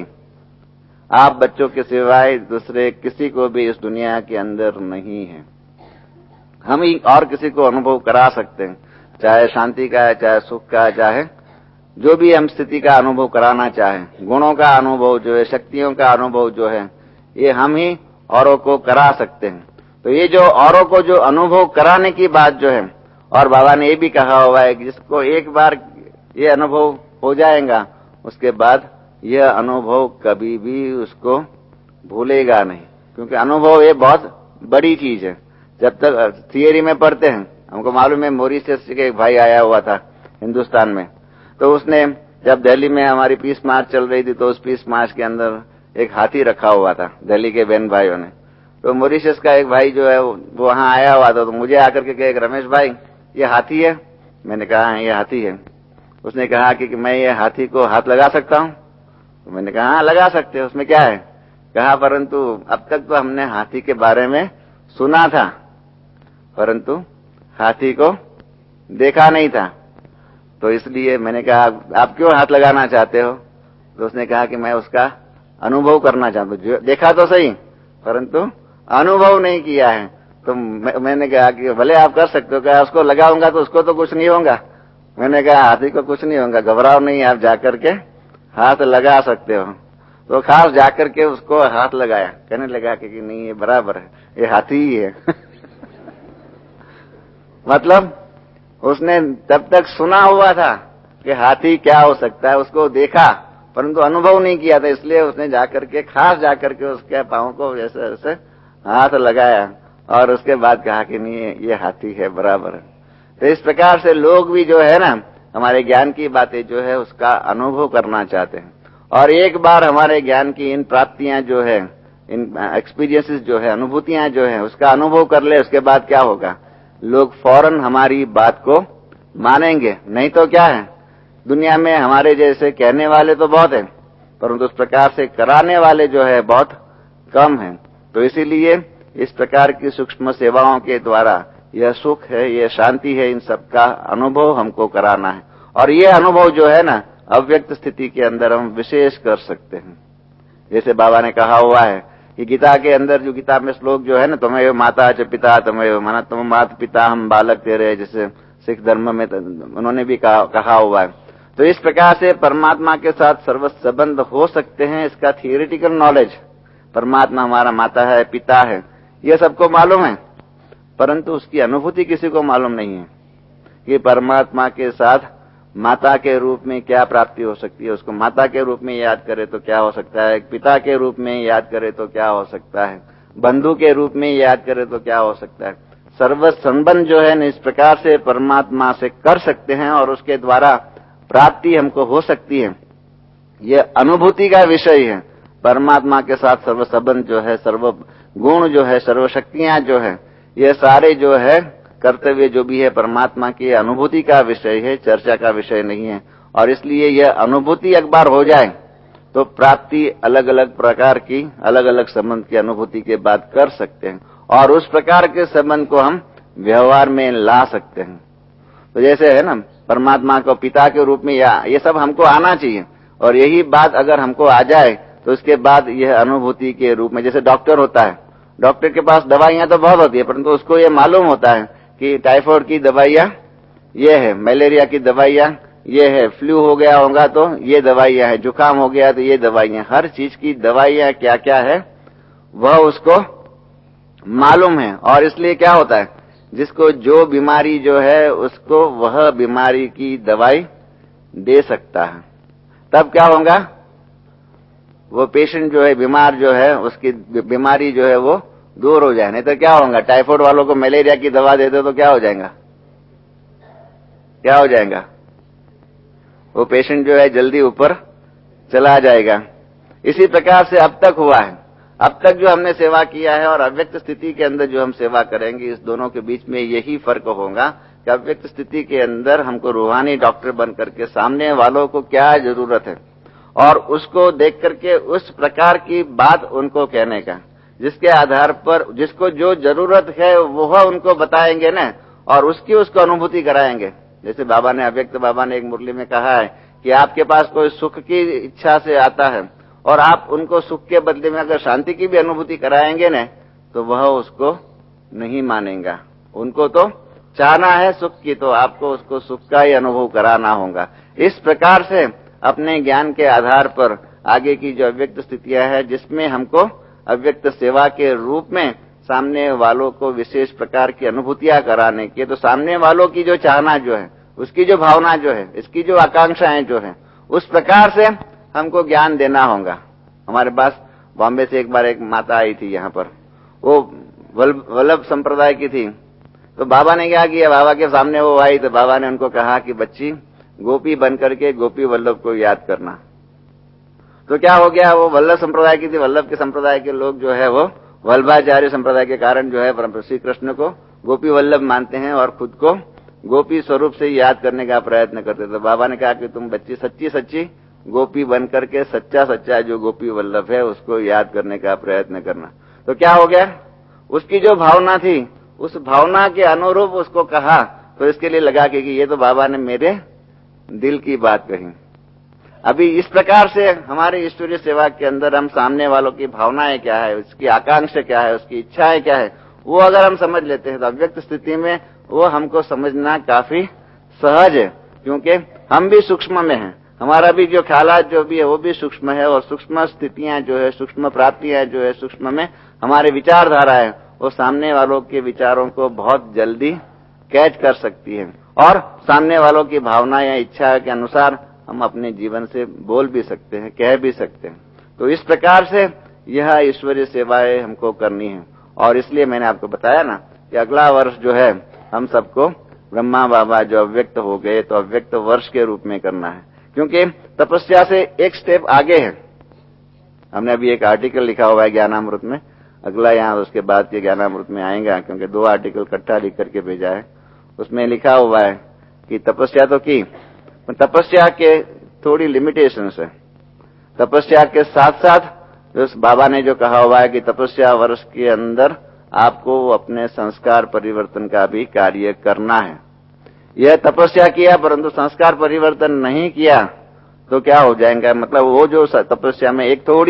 आप बच्चों के सिवाय दूसरे किसी को भी इस दुनिया के अंदर नहीं है। हम ही और किसी को अनुभव करा सकते हैं, चाहे शांति का है, चाहे सुख का है, चाहे जो भी हम स्थिति का अनुभव कराना चाहें, गुणों का अनुभव जो है, शक्तियों का अनुभव जो है, ये हम ही औरों को करा सकते हैं। तो ये जो औरों को जो अनुभव कराने की बात जो है, और बाबा ने ये भी कहा हुआ है कि जिसको एक बार ये अनुभव हो जाएगा उसके बाद यह अनुभव कभी भी उसको भूलेगा नहीं, क्योंकि अनुभव ये बहुत बड़ी चीज है। जब तक थियरी में पढ़ते हैं, हमको मालूम है मॉरिशस के एक भाई आया हुआ था हिंदुस्तान में, तो उसने जब दिल्ली में हमारी पीस मार्च चल रही थी तो उस पीस मार्च के अंदर एक हाथी रखा हुआ था दिल्ली के बहन भाइयों ने। तो मॉरिशस का एक भाई जो है वो वहां आया हुआ था, तो मुझे आकर के कहे रमेश भाई ये हाथी है। मैंने कहा ये हाथी है। उसने कहा कि, कि मैं ये हाथी को हाथ लगा सकता हूँ। तो मैंने कहा हाँ लगा सकते हो, उसमें क्या है। कहा परंतु अब तक तो हमने हाथी के बारे में सुना था, परंतु हाथी को देखा नहीं था, तो इसलिए मैंने कहा आप क्यों हाथ लगाना चाहते हो। तो उसने कहा कि मैं उसका अनुभव करना चाहता हूँ, देखा तो सही परंतु अनुभव नहीं किया है। तो मैं, मैंने कहा कि भले आप कर सकते हो। कहा उसको लगाऊंगा तो उसको तो कुछ नहीं होगा। मैंने कहा हाथी को कुछ नहीं होगा, घबराओ नहीं, आप जाकर के हाथ लगा सकते हो। तो खास जाकर के उसको हाथ लगाया, कहने लगा कि, कि नहीं ये बराबर है, ये हाथी ही है। मतलब उसने तब तक सुना हुआ था कि हाथी क्या हो सकता है, उसको देखा परंतु अनुभव नहीं किया था, इसलिए उसने जाकर के खास जाकर के उसके पांव को जैसे जैसे हाथ लगाया और उसके बाद कहा कि नहीं ये हाथी है, बराबर है। तो इस प्रकार से लोग भी जो है ना हमारे ज्ञान की बातें जो है उसका अनुभव करना चाहते हैं, और एक बार हमारे ज्ञान की इन प्राप्तियां जो है, इन एक्सपीरियंसेस जो है, अनुभूतियां जो है, उसका अनुभव कर ले, उसके बाद क्या होगा, लोग फौरन हमारी बात को मानेंगे। नहीं तो क्या है, दुनिया में हमारे जैसे कहने वाले तो बहुत हैं, परंतु उस प्रकार से कराने वाले जो है बहुत कम हैं। तो इसीलिए इस प्रकार की सूक्ष्म सेवाओं के द्वारा यह सुख है, यह शांति है, इन सब का अनुभव हमको कराना है। और ये अनुभव जो है ना अव्यक्त स्थिति के अंदर हम विशेष कर सकते हैं। जैसे बाबा ने कहा हुआ है कि गीता के अंदर जो गीता में श्लोक जो है ना, तुम्हें माता च पिता तुम्हें माना, तुम माता पिता हम बालक तेरे, जैसे सिख धर्म में उन्होंने भी कहा, कहा हुआ है। तो इस प्रकार से परमात्मा के साथ सर्व संबंध हो सकते हैं। इसका थियोरिटिकल नॉलेज, परमात्मा हमारा माता है, पिता है, ये सबको मालूम है, परंतु उसकी अनुभूति किसी को मालूम नहीं है कि परमात्मा के साथ माता के रूप में क्या प्राप्ति हो सकती है। उसको माता के रूप में याद करे तो क्या हो सकता है, पिता के रूप में याद करे तो क्या हो सकता है, बंधु के रूप में याद करे तो क्या हो सकता है। सर्व संबंध जो है इस प्रकार से परमात्मा से कर सकते हैं और उसके द्वारा प्राप्ति हमको हो सकती है। ये अनुभूति का विषय है। परमात्मा के साथ सर्व संबंध जो है, सर्व गुण जो है, सर्व शक्तियां जो है, ये सारे जो है कर्तव्य जो भी है परमात्मा की अनुभूति का विषय है, चर्चा का विषय नहीं है। और इसलिए यह अनुभूति एक बार हो जाए तो प्राप्ति अलग अलग प्रकार की, अलग अलग संबंध की अनुभूति के बाद कर सकते हैं और उस प्रकार के संबंध को हम व्यवहार में ला सकते हैं। तो जैसे है ना, परमात्मा को पिता के रूप में, या ये सब हमको आना चाहिए। और यही बात अगर हमको आ जाए तो उसके बाद यह अनुभूति के रूप में, जैसे डॉक्टर होता है, डॉक्टर के पास दवाइयां तो बहुत होती है, परंतु उसको ये मालूम होता है कि टाइफाइड की दवाइयां ये है, मलेरिया की दवाइयां ये है, फ्लू हो गया होगा तो ये दवाइयां है, जुकाम हो गया तो ये दवाइयां, हर चीज की दवाइयां क्या क्या है वह उसको मालूम है। और इसलिए क्या होता है, जिसको जो बीमारी जो है उसको वह बीमारी की दवाई दे सकता है। तब क्या होगा, वो पेशेंट जो है, बीमार जो है, उसकी बीमारी जो है वो दूर हो जाए। नहीं तो क्या होगा, टाइफाइड वालों को मलेरिया की दवा दे दो तो क्या हो जाएगा, क्या हो जाएगा, वो पेशेंट जो है जल्दी ऊपर चला जाएगा। इसी प्रकार से अब तक हुआ है। अब तक जो हमने सेवा किया है और अव्यक्त स्थिति के अंदर जो हम सेवा करेंगे, इस दोनों के बीच में यही फर्क होगा कि अव्यक्त स्थिति के अंदर हमको रूहानी डॉक्टर बन करके सामने वालों को क्या जरूरत है और उसको देख करके उस प्रकार की बात उनको कहने का, जिसके आधार पर जिसको जो जरूरत है वह उनको बताएंगे ना, और उसकी उसको अनुभूति कराएंगे। जैसे बाबा ने, अव्यक्त बाबा ने एक मुरली में कहा है कि आपके पास कोई सुख की इच्छा से आता है और आप उनको सुख के बदले में अगर शांति की भी अनुभूति कराएंगे ना, तो वह उसको नहीं मानेगा। उनको तो चाहना है सुख की, तो आपको उसको सुख का ही अनुभव कराना होगा। इस प्रकार से अपने ज्ञान के आधार पर आगे की जो अव्यक्त स्थितियां है, जिसमें हमको अव्यक्त सेवा के रूप में सामने वालों को विशेष प्रकार की अनुभूतियां कराने की, तो सामने वालों की जो चाहना जो है, उसकी जो भावना जो है, इसकी जो आकांक्षाएं जो है, उस प्रकार से हमको ज्ञान देना होगा। हमारे पास बॉम्बे से एक बार एक माता आई थी यहाँ पर, वो वल्लभ संप्रदाय की थी। तो बाबा ने क्या किया, बाबा के सामने वो आई तो बाबा ने उनको कहा कि बच्ची, गोपी बन करके गोपी वल्लभ को याद करना। तो क्या हो गया, वो वल्लभ संप्रदाय की थी, वल्लभ के संप्रदाय के लोग जो है वो वल्लभाचार्य संप्रदाय के कारण जो है श्री कृष्ण को गोपी वल्लभ मानते हैं और खुद को गोपी स्वरूप से याद करने का प्रयत्न करते। तो बाबा ने कहा कि तुम बच्ची सच्ची सच्ची गोपी बन करके सच्चा सच्चा जो गोपी वल्लभ है उसको याद करने का प्रयत्न करना। तो क्या हो गया, उसकी जो भावना थी उस भावना के अनुरूप उसको कहा, तो इसके लिए लगा कि ये तो बाबा ने मेरे दिल की बात कही। अभी इस प्रकार से हमारे ईश्वरीय सेवा के अंदर हम सामने वालों की भावनाएं क्या है, उसकी आकांक्षा क्या है, उसकी इच्छाएं क्या है, वो अगर हम समझ लेते हैं तो अव्यक्त स्थिति में वो हमको समझना काफी सहज है, क्योंकि हम भी सूक्ष्म में हैं, हमारा भी जो ख्यालात जो भी है वो भी सूक्ष्म है, और सूक्ष्म स्थितियां जो है, सूक्ष्म प्राप्तियां जो है, सूक्ष्म में हमारे विचारधारा है, वो सामने वालों के विचारों को बहुत जल्दी कैच कर सकती है और सामने वालों की भावना या इच्छा के अनुसार हम अपने जीवन से बोल भी सकते हैं, कह भी सकते हैं। तो इस प्रकार से यह ईश्वरीय सेवाएं हमको करनी है। और इसलिए मैंने आपको बताया ना कि अगला वर्ष जो है हम सबको ब्रह्मा बाबा जो अव्यक्त हो गए तो अव्यक्त वर्ष के रूप में करना है, क्योंकि तपस्या से एक स्टेप आगे है। हमने अभी एक आर्टिकल लिखा हुआ है ज्ञानामृत में, अगला यहाँ उसके बाद के ज्ञानामृत में आएगा, क्योंकि दो आर्टिकल इकट्ठा लिख करके भेजा है। उसमें लिखा हुआ है कि तपस्या तो की, तपस्या के थोड़ी लिमिटेशंस है। तपस्या के साथ साथ उस बाबा ने जो कहा हुआ है कि तपस्या वर्ष के अंदर आपको अपने संस्कार परिवर्तन का भी कार्य करना है। यह तपस्या किया परंतु संस्कार परिवर्तन नहीं किया तो क्या हो जाएगा, मतलब वो जो तपस्या में एक थोड़ी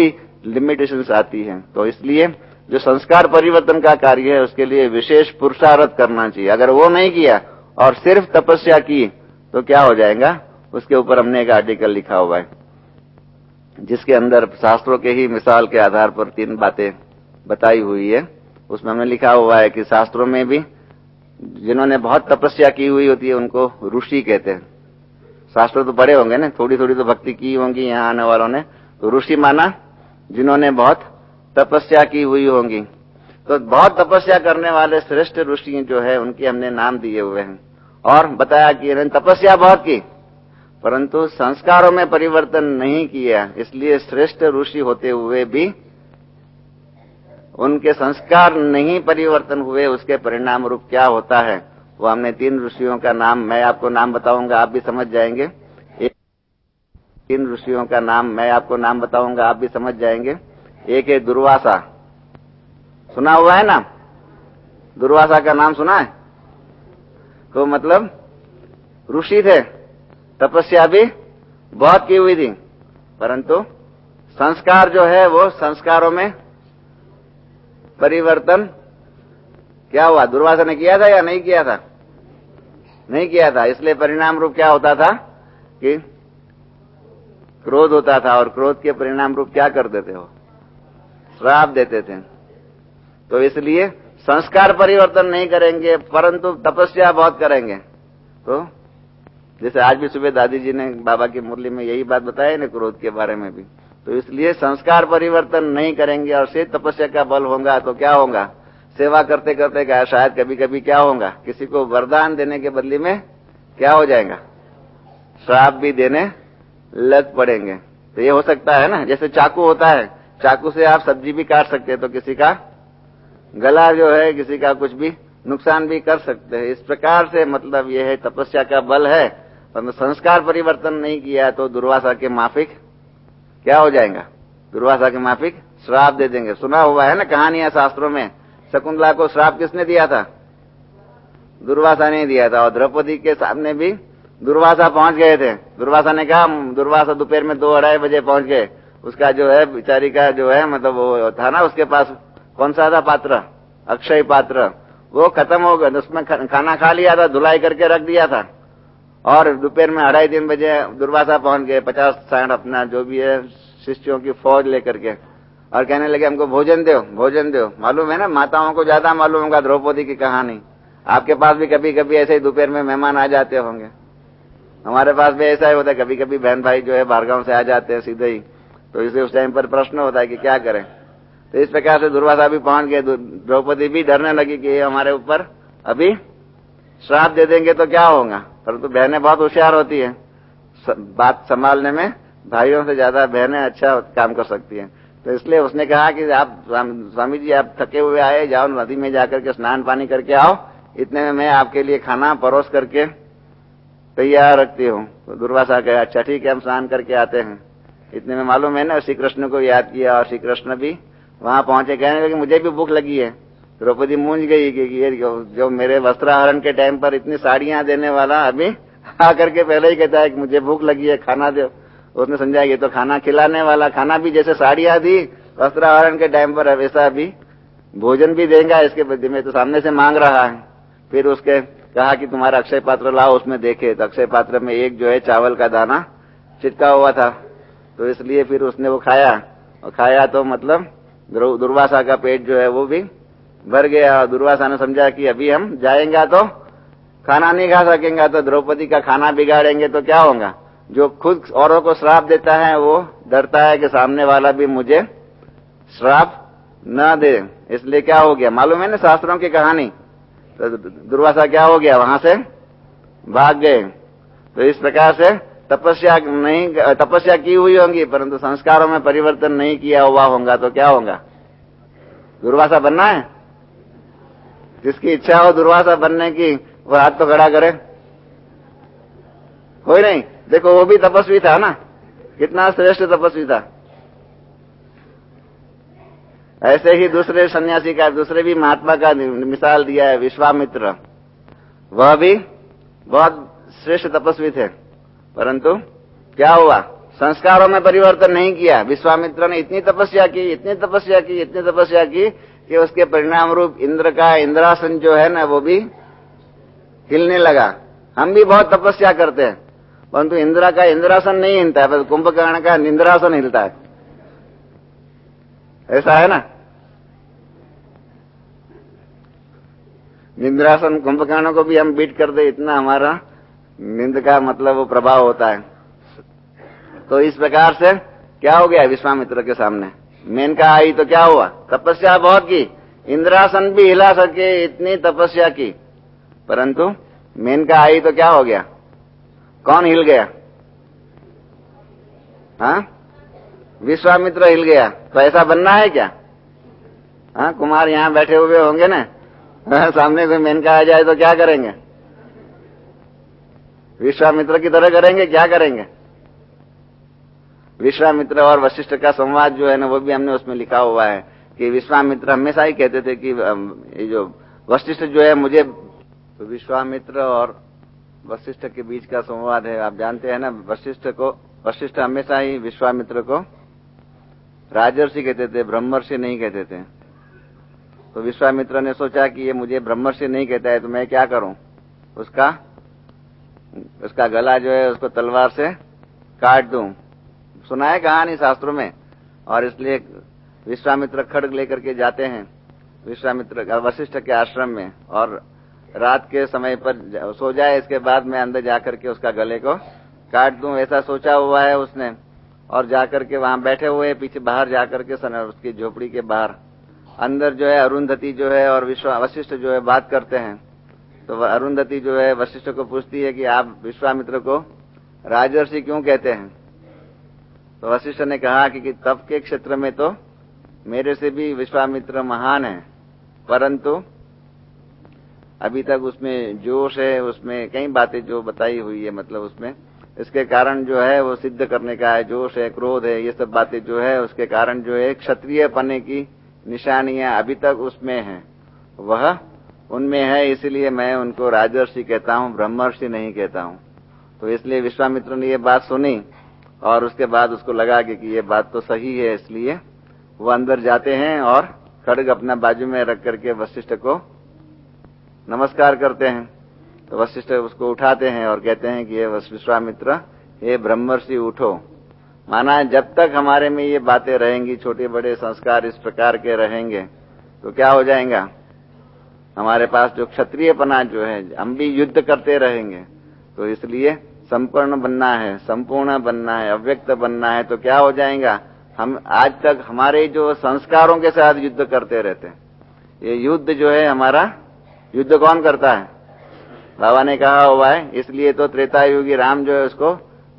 लिमिटेशंस आती हैं। तो इसलिए जो संस्कार परिवर्तन का कार्य है उसके लिए विशेष पुरुषार्थ करना चाहिए। अगर वो नहीं किया और सिर्फ तपस्या की तो क्या हो जाएगा, उसके ऊपर हमने एक आर्टिकल लिखा हुआ है जिसके अंदर शास्त्रों के ही मिसाल के आधार पर तीन बातें बताई हुई है। उसमें हमने लिखा हुआ है कि शास्त्रों में भी जिन्होंने बहुत तपस्या की हुई होती है उनको ऋषि कहते हैं। शास्त्र तो पढ़े होंगे ना, थोड़ी थोड़ी तो भक्ति की होंगी यहाँ आने वालों ने, तो ऋषि माना जिन्होंने बहुत तपस्या की हुई होंगी। तो बहुत तपस्या करने वाले श्रेष्ठ ऋषि जो है उनके हमने नाम दिए हुए हैं और बताया कि इन्होंने तपस्या बहुत की परंतु संस्कारों में परिवर्तन नहीं किया, इसलिए श्रेष्ठ ऋषि होते हुए भी उनके संस्कार नहीं परिवर्तन हुए। उसके परिणाम रूप क्या होता है वो हमने तीन ऋषियों का नाम, मैं आपको नाम बताऊंगा, आप भी समझ जाएंगे। एक तीन ऋषियों का नाम मैं आपको नाम बताऊंगा, आप भी समझ जाएंगे। एक है दुर्वासा, सुना हुआ है ना? दुर्वासा का नाम सुना है? तो मतलब ऋषि थे, तपस्या भी बहुत की हुई थी, परंतु संस्कार जो है वो संस्कारों में परिवर्तन क्या हुआ? दुर्वासा ने किया था या नहीं किया था? नहीं किया था। इसलिए परिणाम रूप क्या होता था कि क्रोध होता था और क्रोध के परिणाम रूप क्या करते थे? वो श्राप देते थे। तो इसलिए संस्कार परिवर्तन नहीं करेंगे परंतु तपस्या बहुत करेंगे। तो जैसे आज भी सुबह दादी जी ने बाबा की मुरली में यही बात बताई ना क्रोध के बारे में भी। तो इसलिए संस्कार परिवर्तन नहीं करेंगे और सिर्फ तपस्या का बल होगा तो क्या होगा? सेवा करते करते क्या शायद कभी कभी क्या होगा, किसी को वरदान देने के बदले में क्या हो जाएगा? श्राप भी देने लग पड़ेंगे। तो ये हो सकता है ना, जैसे चाकू होता है, चाकू से आप सब्जी भी काट सकते हैं तो किसी का गला जो है, किसी का कुछ भी नुकसान भी कर सकते हैं। इस प्रकार से मतलब यह है तपस्या का बल है परंतु संस्कार परिवर्तन नहीं किया तो दुर्वासा के माफिक क्या हो जाएगा? दुर्वासा के माफिक श्राप दे देंगे। सुना हुआ है ना कहानियां शास्त्रों में, शकुंतला को श्राप किसने दिया था? दुर्वासा ने दिया था। और द्रौपदी के सामने भी दुर्वासा पहुंच गए थे। दुर्वासा ने कहा, दुर्वासा दोपहर में दो अढ़ाई बजे पहुंच गए। उसका जो है बेचारी का जो है मतलब वो था ना, उसके पास कौन सा था पात्र? अक्षय पात्र, वो खत्म हो गया। उसमें खाना खा लिया था, धुलाई करके रख दिया था और दोपहर में अढ़ाई तीन बजे दुर्वासा पहुंच गए, पचास साठ अपना जो भी है शिष्यों की फौज लेकर के, और कहने लगे हमको भोजन दो, भोजन दो। मालूम है ना, माताओं को ज्यादा मालूम होगा द्रौपदी की कहानी। आपके पास भी कभी कभी ऐसे ही दोपहर में मेहमान आ जाते होंगे, हमारे पास भी ऐसा ही होता है। कभी कभी बहन भाई जो है बाहर से आ जाते हैं सीधे ही, तो इसे उस टाइम पर प्रश्न होता है कि क्या करें। तो इस प्रकार से दुर्वासा भी पहुंच गए। द्रौपदी भी डरने लगी कि ये हमारे ऊपर अभी श्राप दे देंगे तो क्या होगा। परंतु बहनें बहुत होशियार होती हैं, बात संभालने में भाइयों से ज्यादा बहनें अच्छा काम कर सकती हैं। तो इसलिए उसने कहा कि आप स्वामी जी आप थके हुए आए, जाओ नदी में जाकर के स्नान पानी करके आओ, इतने में मैं आपके लिए खाना परोस करके तैयार रखती हूँ। तो दुर्वासा कहा अच्छा ठीक है, हम स्नान करके आते हैं। इतने में मालूम है ना श्री कृष्ण को याद किया और श्री कृष्ण भी वहां पहुंचे। कहने लगे मुझे भी भूख लगी है। द्रौपदी मूंझ गई कि ये जो मेरे वस्त्राहरण के टाइम पर इतनी साड़ियां देने वाला अभी आकर के पहले ही कहता है कि मुझे भूख लगी है, खाना दो। उसने समझा ये तो खाना खिलाने वाला, खाना भी जैसे साड़ियां दी वस्त्राहरण के टाइम पर वैसा भी भोजन भी देगा इसके बदले में, तो सामने से मांग रहा है। फिर उसके कहा कि तुम्हारा अक्षय पात्र लाओ, उसमें देखे तो अक्षय पात्र में एक जो है चावल का दाना चिटका हुआ था। तो इसलिए फिर उसने वो खाया, और खाया तो मतलब दुर्वासा का पेट जो है वो भी भर गया। और दुर्वासा ने समझा कि अभी हम जाएंगे तो खाना नहीं खा सकेंगे, तो द्रौपदी का खाना बिगाड़ेंगे तो क्या होगा। जो खुद औरों को श्राप देता है वो डरता है कि सामने वाला भी मुझे श्राप न दे। इसलिए क्या हो गया मालूम है ना शास्त्रों की कहानी। तो दुर्वासा क्या हो गया, वहां से भाग गए। तो इस प्रकार से तपस्या नहीं, तपस्या की हुई होंगी परंतु संस्कारों में परिवर्तन नहीं किया हुआ होगा तो क्या होगा? दुर्वासा बनना है। जिसकी इच्छा हो दुर्वासा बनने की वो हाथ तो खड़ा करे। कोई नहीं, देखो वो भी तपस्वी था ना, कितना श्रेष्ठ तपस्वी था। ऐसे ही दूसरे सन्यासी का, दूसरे भी महात्मा का मिसाल दिया है, विश्वामित्र। वह भी बहुत श्रेष्ठ तपस्वी थे परंतु क्या हुआ, संस्कारों में परिवर्तन नहीं किया। विश्वामित्र ने इतनी तपस्या की, इतनी तपस्या की, इतनी तपस्या की कि उसके परिणाम रूप इंद्र का इंद्रासन जो है ना वो भी हिलने लगा। हम भी बहुत तपस्या करते हैं परंतु इंद्र का इंद्रासन नहीं हिलता है, बस कुंभकर्ण का निंद्रासन हिलता है। ऐसा है ना, निंद्रासन कुंभकर्ण को भी हम बीट कर दे, इतना हमारा निंद का मतलब वो प्रभाव होता है। तो इस प्रकार से क्या हो गया विश्वामित्र के सामने, मेनका आई तो क्या हुआ, तपस्या बहुत की, इंद्रासन भी हिला सके इतनी तपस्या की, परंतु मेनका आई तो क्या हो गया, कौन हिल गया, हाँ विश्वामित्र हिल गया। तो ऐसा बनना है क्या? हाँ कुमार यहां बैठे हुए होंगे ना, हाँ, सामने कोई मेनका आ जाए तो क्या करेंगे, विश्वामित्र की तरह करेंगे, क्या करेंगे? विश्वामित्र और वशिष्ठ का संवाद जो है ना वो भी हमने उसमें लिखा हुआ है कि विश्वामित्र हमेशा ही कहते थे कि ये जो वशिष्ठ जो है मुझे, तो विश्वामित्र और वशिष्ठ के बीच का संवाद है। आप जानते हैं ना, वशिष्ठ को वशिष्ठ हमेशा ही विश्वामित्र को राजर्षि कहते थे, ब्रह्मर्षि नहीं कहते थे। तो विश्वामित्र ने सोचा कि ये मुझे ब्रह्मर्षि नहीं कहता है तो मैं क्या करूं, उसका उसका गला जो है उसको तलवार से काट दूं। सुना है कहानी शास्त्रों में, और इसलिए विश्वामित्र खड्ग लेकर के जाते हैं विश्वामित्र वशिष्ठ के आश्रम में, और रात के समय पर सो जाए, इसके बाद मैं अंदर जाकर के उसका गले को काट दूं, ऐसा सोचा हुआ है उसने। और जाकर के वहां बैठे हुए पीछे बाहर जाकर के उसकी झोपड़ी के बाहर अंदर जो है अरुंधति जो है और विश्वा वशिष्ठ जो है बात करते हैं। तो अरुंधति जो है वशिष्ठ को पूछती है कि आप विश्वामित्र को राजर्षि क्यों कहते हैं? तो वशिष्ठ ने कहा कि, कि तप के क्षेत्र में तो मेरे से भी विश्वामित्र महान है, परंतु अभी तक उसमें जोश है, उसमें कई बातें जो बताई हुई है, मतलब उसमें इसके कारण जो है वो सिद्ध करने का है, जोश है, क्रोध है, ये सब बातें जो है उसके कारण जो है क्षत्रिय पने की निशानियां अभी तक उसमें हैं, वह उनमें है, इसलिए मैं उनको राजर्षि कहता हूं, ब्रह्मर्षि नहीं कहता हूं। तो इसलिए विश्वामित्र ने ये बात सुनी और उसके बाद उसको लगा कि, कि ये बात तो सही है, इसलिए वो अंदर जाते हैं और खड्ग अपना बाजू में रख करके वशिष्ठ को नमस्कार करते हैं। तो वशिष्ठ उसको उठाते हैं और कहते हैं कि ये विश्वामित्र, हे ब्रह्मर्षि उठो। माना जब तक हमारे में ये बातें रहेंगी, छोटे बड़े संस्कार इस प्रकार के रहेंगे, तो क्या हो जाएगा, हमारे पास जो क्षत्रियपना जो है, हम भी युद्ध करते रहेंगे। तो इसलिए संपूर्ण बनना है, संपूर्ण बनना है, अव्यक्त बनना है, तो क्या हो जाएगा, हम आज तक हमारे जो संस्कारों के साथ युद्ध करते रहते हैं। ये युद्ध जो है हमारा, युद्ध कौन करता है? बाबा ने कहा हुआ है, इसलिए तो त्रेता युगी राम जो है उसको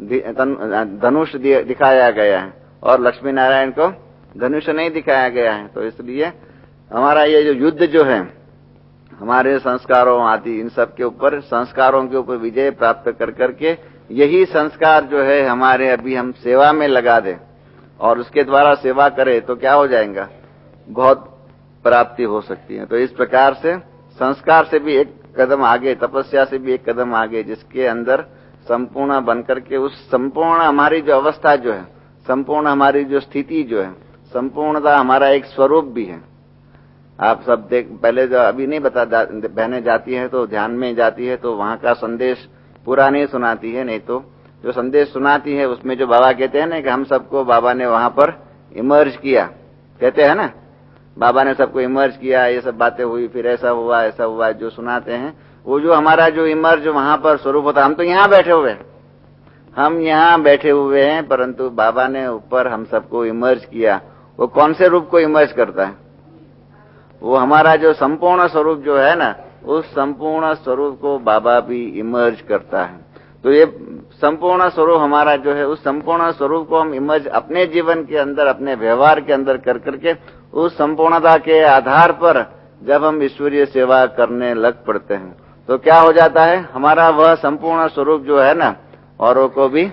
धनुष दिखाया गया है और लक्ष्मी नारायण को धनुष नहीं दिखाया गया है। तो इसलिए हमारा ये जो युद्ध जो है हमारे संस्कारों आदि इन सब के ऊपर, संस्कारों के ऊपर विजय प्राप्त कर करके, यही संस्कार जो है हमारे अभी हम सेवा में लगा दें और उसके द्वारा सेवा करें तो क्या हो जाएगा, बहुत प्राप्ति हो सकती है। तो इस प्रकार से संस्कार से भी एक कदम आगे, तपस्या से भी एक कदम आगे, जिसके अंदर संपूर्ण बनकर के उस संपूर्ण हमारी जो अवस्था जो है, संपूर्ण हमारी जो स्थिति जो है, संपूर्णता हमारा एक स्वरूप भी है। आप सब देख, पहले जो अभी नहीं बता, बहनें जाती है तो ध्यान में जाती है तो वहां का संदेश पूरा नहीं सुनाती है, नहीं तो जो संदेश सुनाती है उसमें जो बाबा कहते हैं ना कि हम सबको बाबा ने वहां पर इमर्ज किया, कहते हैं ना, बाबा ने सबको इमर्ज किया, ये सब बातें हुई, फिर ऐसा हुआ ऐसा हुआ, जो सुनाते हैं वो जो हमारा जो इमर्ज वहां पर स्वरूप होता है। हम तो यहाँ बैठे हुए हैं, हम यहाँ बैठे हुए हैं, परंतु बाबा ने ऊपर हम सबको इमर्ज किया। वो कौन से रूप को इमर्ज करता है? वो हमारा जो संपूर्ण स्वरूप जो है ना, उस संपूर्ण स्वरूप को बाबा भी इमर्ज करता है। तो ये संपूर्ण स्वरूप हमारा जो है, उस संपूर्ण स्वरूप को हम इमर्ज अपने जीवन के अंदर, अपने व्यवहार के अंदर कर करके, उस संपूर्णता के आधार पर जब हम ईश्वरीय सेवा करने लग पड़ते हैं तो क्या हो जाता है, हमारा वह संपूर्ण स्वरूप जो है ना, औरों को भी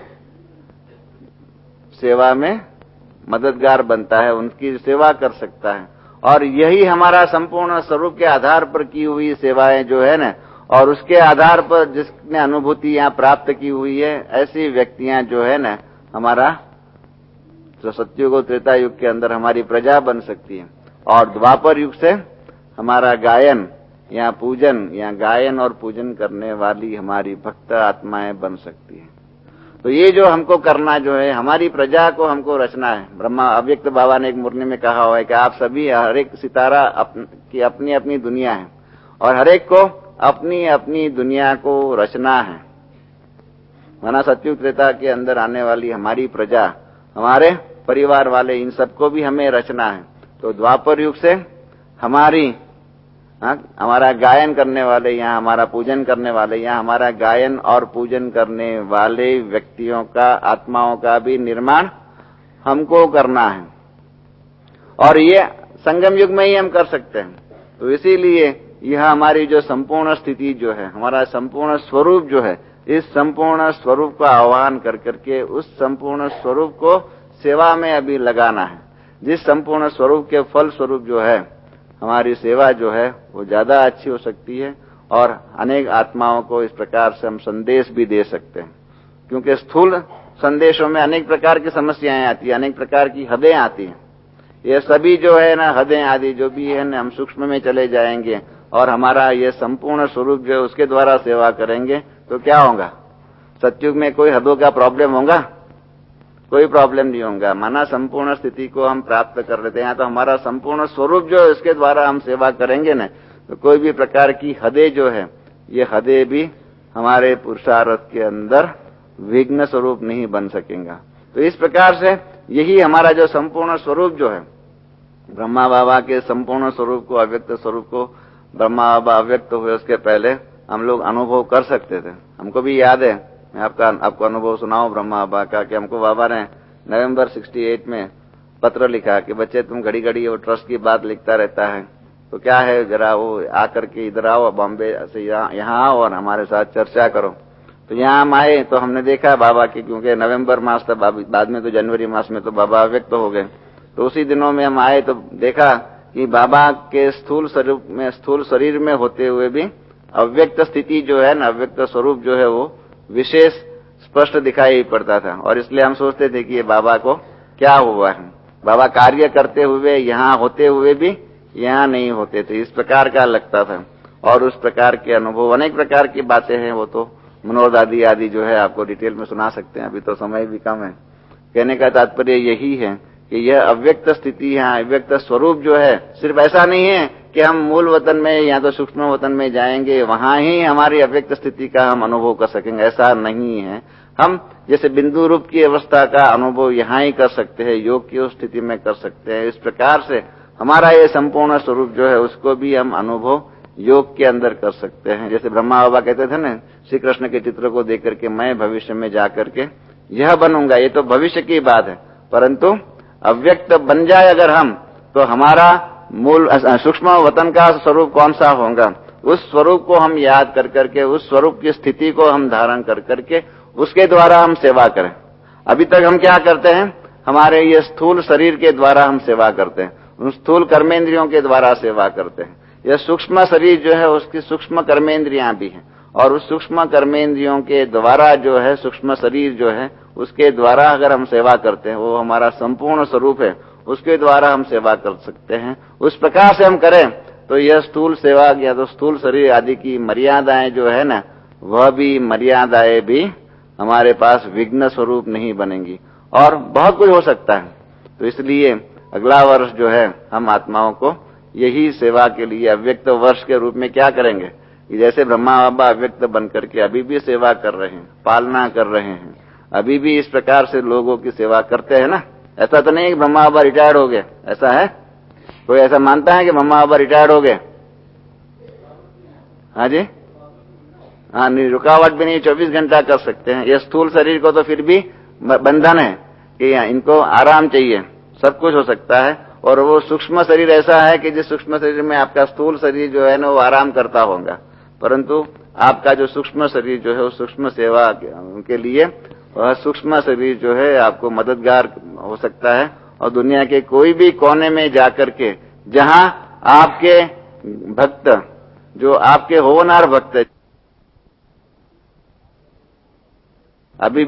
सेवा में मददगार बनता है, उनकी सेवा कर सकता है। और यही हमारा संपूर्ण स्वरूप के आधार पर की हुई सेवाएं जो है ना, और उसके आधार पर जिसने अनुभूति यहाँ प्राप्त की हुई है, ऐसी व्यक्तियां जो है ना हमारा जो सतयुग और त्रेता युग के अंदर हमारी प्रजा बन सकती है, और द्वापर युग से हमारा गायन या पूजन या गायन और पूजन करने वाली हमारी भक्त आत्माएं बन सकती है। तो ये जो हमको करना जो है, हमारी प्रजा को हमको रचना है। ब्रह्मा अव्यक्त बाबा ने एक मुरली में कहा हुआ है कि आप सभी, हर एक सितारा अपन, की अपनी अपनी दुनिया है और हर एक को अपनी अपनी दुनिया को रचना है। माना सतयुग त्रेता के अंदर आने वाली हमारी प्रजा, हमारे परिवार वाले, इन सबको भी हमें रचना है। तो द्वापर युग से हमारी हाँ, हमारा गायन करने वाले या हमारा पूजन करने वाले या हमारा गायन और पूजन करने वाले व्यक्तियों का, आत्माओं का भी निर्माण हमको करना है, और ये संगम युग में ही हम कर सकते हैं। तो इसीलिए यह हमारी जो संपूर्ण स्थिति जो है, हमारा संपूर्ण स्वरूप जो है, इस संपूर्ण स्वरूप का आह्वान कर करके उस संपूर्ण स्वरूप को सेवा में अभी लगाना है। जिस संपूर्ण स्वरूप के फल स्वरूप जो है हमारी सेवा जो है वो ज्यादा अच्छी हो सकती है, और अनेक आत्माओं को इस प्रकार से हम संदेश भी दे सकते हैं। क्योंकि स्थूल संदेशों में अनेक प्रकार की समस्याएं आती है, अनेक प्रकार की हदें आती हैं। ये सभी जो है ना, हदें आदि जो भी है ना, हम सूक्ष्म में चले जाएंगे और हमारा ये संपूर्ण स्वरूप जो है उसके द्वारा सेवा करेंगे तो क्या होगा? सतयुग में कोई हदों का प्रॉब्लम होगा? कोई प्रॉब्लम नहीं होगा। माना संपूर्ण स्थिति को हम प्राप्त कर लेते हैं, तो हमारा संपूर्ण स्वरूप जो है उसके द्वारा हम सेवा करेंगे ना, तो कोई भी प्रकार की हदें जो है, ये हदें भी हमारे पुरुषार्थ के अंदर विघ्न स्वरूप नहीं बन सकेगा। तो इस प्रकार से यही हमारा जो संपूर्ण स्वरूप जो है, ब्रह्मा बाबा के संपूर्ण स्वरूप को, अव्यक्त स्वरूप को, ब्रह्मा बाबा अव्यक्त हुए उसके पहले हम लोग अनुभव कर सकते थे। हमको भी याद है, मैं आपका आपको अनुभव सुनाऊं ब्रह्मा बाबा का, कि हमको बाबा ने नवंबर अड़सठ में पत्र लिखा कि बच्चे तुम घड़ी घड़ी वो ट्रस्ट की बात लिखता रहता है, तो क्या है, जरा वो आकर के इधर आओ, बॉम्बे से यहाँ आओ और हमारे साथ चर्चा करो। तो यहाँ हम आए तो हमने देखा बाबा की, क्योंकि नवंबर मास था, बाद में तो जनवरी मास में तो बाबा अव्यक्त हो गए, तो उसी दिनों में हम आए तो देखा कि बाबा के स्थूल स्वरूप में, स्थूल शरीर में होते हुए भी अव्यक्त स्थिति जो है ना, अव्यक्त स्वरूप जो है वो विशेष स्पष्ट दिखाई पड़ता था। और इसलिए हम सोचते थे कि ये बाबा को क्या हुआ है, बाबा कार्य करते हुए यहाँ होते हुए भी यहाँ नहीं होते थे, इस प्रकार का लगता था। और उस प्रकार के अनुभव, अनेक प्रकार की बातें हैं, वो तो मनोरथ आदि आदि जो है आपको डिटेल में सुना सकते हैं, अभी तो समय भी कम है। कहने का तात्पर्य यही है कि यह अव्यक्त स्थिति है, अव्यक्त स्वरूप जो है, सिर्फ ऐसा नहीं है कि हम मूल वतन में या तो सूक्ष्म वतन में जाएंगे वहां ही हमारी अव्यक्त स्थिति का हम अनुभव कर सकेंगे, ऐसा नहीं है। हम जैसे बिंदु रूप की अवस्था का अनुभव यहाँ ही कर सकते हैं, योग की उस स्थिति में कर सकते हैं। इस प्रकार से हमारा ये संपूर्ण स्वरूप जो है उसको भी हम अनुभव योग के अंदर कर सकते हैं। जैसे ब्रह्मा बाबा कहते थे ना, श्री कृष्ण के चित्र को देख करके मैं भविष्य में जाकर के यह बनूंगा, ये तो भविष्य की बात है, परंतु अव्यक्त बन जाए अगर हम, तो हमारा मूल सूक्ष्म वतन का स्वरूप कौन सा होगा, उस स्वरूप को हम याद कर करके, उस स्वरूप की स्थिति को हम धारण कर करके उसके द्वारा हम सेवा करें। अभी तक हम क्या करते हैं, हमारे ये स्थूल शरीर के द्वारा हम सेवा करते हैं, उन स्थूल कर्मेंद्रियों के द्वारा सेवा करते हैं। यह सूक्ष्म शरीर जो है उसकी सूक्ष्म कर्मेंद्रियां भी हैं, और उस सूक्ष्म कर्मेंद्रियों के द्वारा जो है, सूक्ष्म शरीर जो है उसके द्वारा अगर हम सेवा करते हैं, वो हमारा संपूर्ण स्वरूप है, उसके द्वारा हम सेवा कर सकते हैं। उस प्रकार से हम करें तो यह स्थूल सेवा या तो स्थूल शरीर आदि की मर्यादाएं जो है ना, वह भी मर्यादाएं भी हमारे पास विघ्न स्वरूप नहीं बनेंगी, और बहुत कुछ हो सकता है। तो इसलिए अगला वर्ष जो है हम आत्माओं को यही सेवा के लिए अव्यक्त वर्ष के रूप में क्या करेंगे, कि जैसे ब्रह्मा बाबा अव्यक्त बन करके अभी भी सेवा कर रहे हैं, पालना कर रहे हैं, अभी भी इस प्रकार से लोगों की सेवा करते हैं ना। ऐसा तो नहीं कि ब्रह्मा बाबा रिटायर्ड हो गए, ऐसा है? कोई ऐसा मानता है कि ब्रह्मा बाबा रिटायर्ड हो गए? हाँ जी, हाँ, नहीं, रुकावट भी नहीं, चौबीस घंटा कर सकते हैं। ये स्थूल शरीर को तो फिर भी बंधन है कि इनको आराम चाहिए, सब कुछ हो सकता है। और वो सूक्ष्म शरीर ऐसा है कि जिस सूक्ष्म शरीर में आपका स्थूल शरीर जो है ना वो आराम करता होगा, परंतु आपका जो सूक्ष्म शरीर जो है वो सूक्ष्म सेवा के लिए वह सूक्ष्म शरीर जो है आपको मददगार हो सकता है। और दुनिया के कोई भी कोने में जाकर के जहां आपके भक्त, जो आपके होनहार भक्त अभी भी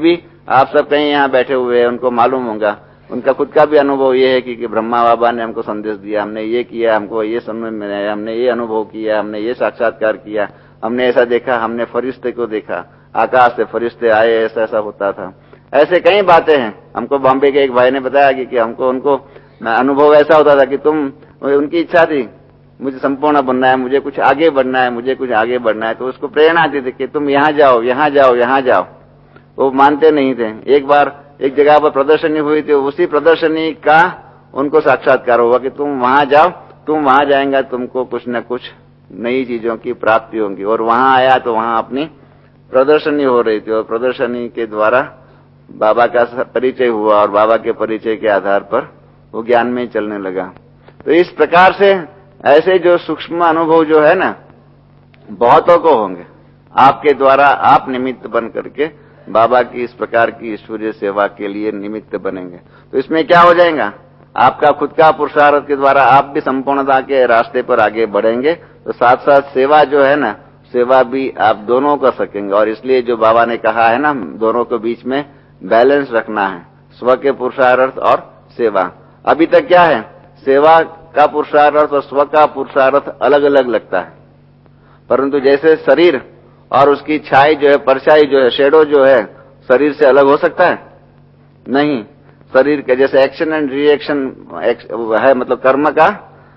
आप सब कहीं यहाँ बैठे हुए हैं, उनको मालूम होगा, उनका खुद का भी अनुभव ये है कि, कि ब्रह्मा बाबा ने हमको संदेश दिया, हमने ये किया, हमको ये समझ में आया, हमने ये अनुभव किया, हमने ये साक्षात्कार किया, हमने ऐसा देखा, हमने फरिश्ते को देखा, आकाश से फरिश्ते आए, ऐसा ऐसा होता था। ऐसे कई बातें हैं। हमको बॉम्बे के एक भाई ने बताया कि, कि हमको उनको अनुभव ऐसा होता था कि तुम, उनकी इच्छा थी मुझे संपूर्ण बनना है, मुझे कुछ आगे बढ़ना है, मुझे कुछ आगे बढ़ना है, तो उसको प्रेरणा आती थी कि तुम यहाँ जाओ, यहाँ जाओ, यहाँ जाओ। वो मानते नहीं थे। एक बार एक जगह पर प्रदर्शनी हुई थी, उसी प्रदर्शनी का उनको साक्षात्कार हुआ कि तुम वहां जाओ, तुम वहां जाएंगे तुमको कुछ न कुछ नई चीजों की प्राप्ति होगी। और वहां आया तो वहां अपनी प्रदर्शनी हो रही थी और प्रदर्शनी के द्वारा बाबा का परिचय हुआ और बाबा के परिचय के आधार पर वो ज्ञान में चलने लगा। तो इस प्रकार से ऐसे जो सूक्ष्म अनुभव जो है ना, बहुतों को होंगे। आपके द्वारा आप निमित्त बन करके बाबा की इस प्रकार की ईश्वरीय सेवा के लिए निमित्त बनेंगे। तो इसमें क्या हो जाएगा, आपका खुद का पुरुषार्थ के द्वारा आप भी संपूर्णता के रास्ते पर आगे बढ़ेंगे, तो साथ साथ सेवा जो है ना, सेवा भी आप दोनों कर सकेंगे। और इसलिए जो बाबा ने कहा है ना, दोनों के बीच में बैलेंस रखना है, स्व के पुरुषार्थ और सेवा। अभी तक क्या है, सेवा का पुरुषार्थ और स्व का पुरुषार्थ अलग अलग लगता है, परंतु जैसे शरीर और उसकी छाई जो है, परछाई जो है, शेडो जो है, शरीर से अलग हो सकता है? नहीं। शरीर के जैसे एक्शन एंड रिएक्शन है, मतलब कर्म का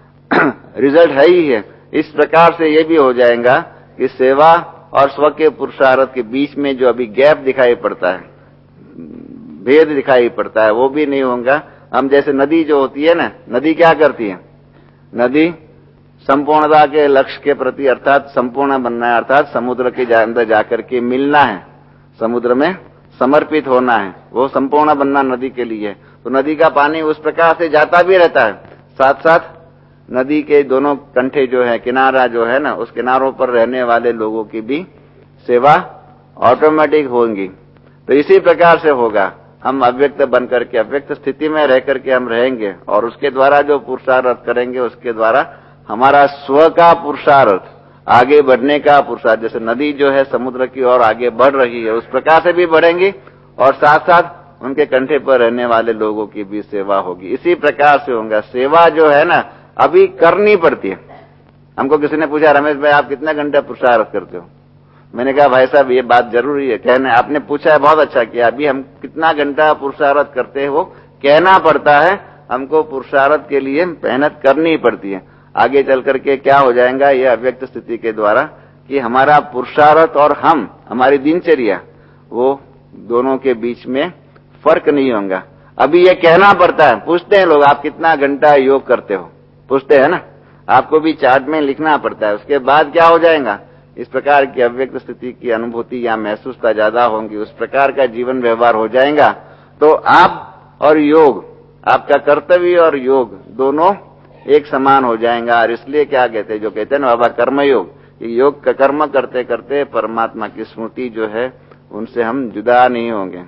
रिजल्ट है ही है। इस प्रकार से ये भी हो जाएगा कि सेवा और स्व के पुरुषार्थ के बीच में जो अभी गैप दिखाई पड़ता है, भेद दिखाई पड़ता है, वो भी नहीं होगा। हम जैसे नदी जो होती है ना, नदी क्या करती है, नदी संपूर्णता के लक्ष्य के प्रति अर्थात संपूर्ण बनना है, अर्थात समुद्र के अंदर जाकर के मिलना है, समुद्र में समर्पित होना है, वो संपूर्ण बनना नदी के लिए। तो नदी का पानी उस प्रकार से जाता भी रहता है, साथ साथ नदी के दोनों कंठे जो है, किनारा जो है ना, उस किनारों पर रहने वाले लोगों की भी सेवा ऑटोमेटिक होगी। तो इसी प्रकार से होगा, हम अव्यक्त बन करके अव्यक्त स्थिति में रह करके हम रहेंगे और उसके द्वारा जो पुरुषार्थ करेंगे, उसके द्वारा हमारा स्व का पुरुषार्थ, आगे बढ़ने का पुरुषार्थ, जैसे नदी जो है समुद्र की ओर आगे बढ़ रही है, उस प्रकार से भी बढ़ेंगी और साथ साथ उनके कंठे पर रहने वाले लोगों की भी सेवा होगी। इसी प्रकार से होगा। सेवा जो है ना, अभी करनी पड़ती है। हमको किसी ने पूछा, रमेश भाई आप कितने घंटे पुरुषार्थ करते हो? मैंने कहा भाई साहब ये बात जरूरी है कहना, आपने पूछा है, बहुत अच्छा किया। अभी हम कितना घंटा पुरुषार्थ करते हैं वो कहना पड़ता है, हमको पुरुषार्थ के लिए मेहनत करनी पड़ती है। आगे चल करके क्या हो जाएगा, ये अव्यक्त स्थिति के द्वारा कि हमारा पुरुषार्थ और हम, हमारी दिनचर्या, वो दोनों के बीच में फर्क नहीं होगा। अभी ये कहना पड़ता है, पूछते हैं लोग आप कितना घंटा योग करते हो, पूछते हैं ना, आपको भी चार्ट में लिखना पड़ता है। उसके बाद क्या हो जाएगा, इस प्रकार की अव्यक्त स्थिति की अनुभूति या महसूसता ज्यादा होंगी, उस प्रकार का जीवन व्यवहार हो जाएगा। तो आप और योग, आपका कर्तव्य और योग दोनों एक समान हो जाएगा। और इसलिए क्या कहते हैं, जो कहते हैं ना बाबा कर्मयोग, योग का कर्म करते करते परमात्मा की स्मृति जो है उनसे हम जुदा नहीं होंगे।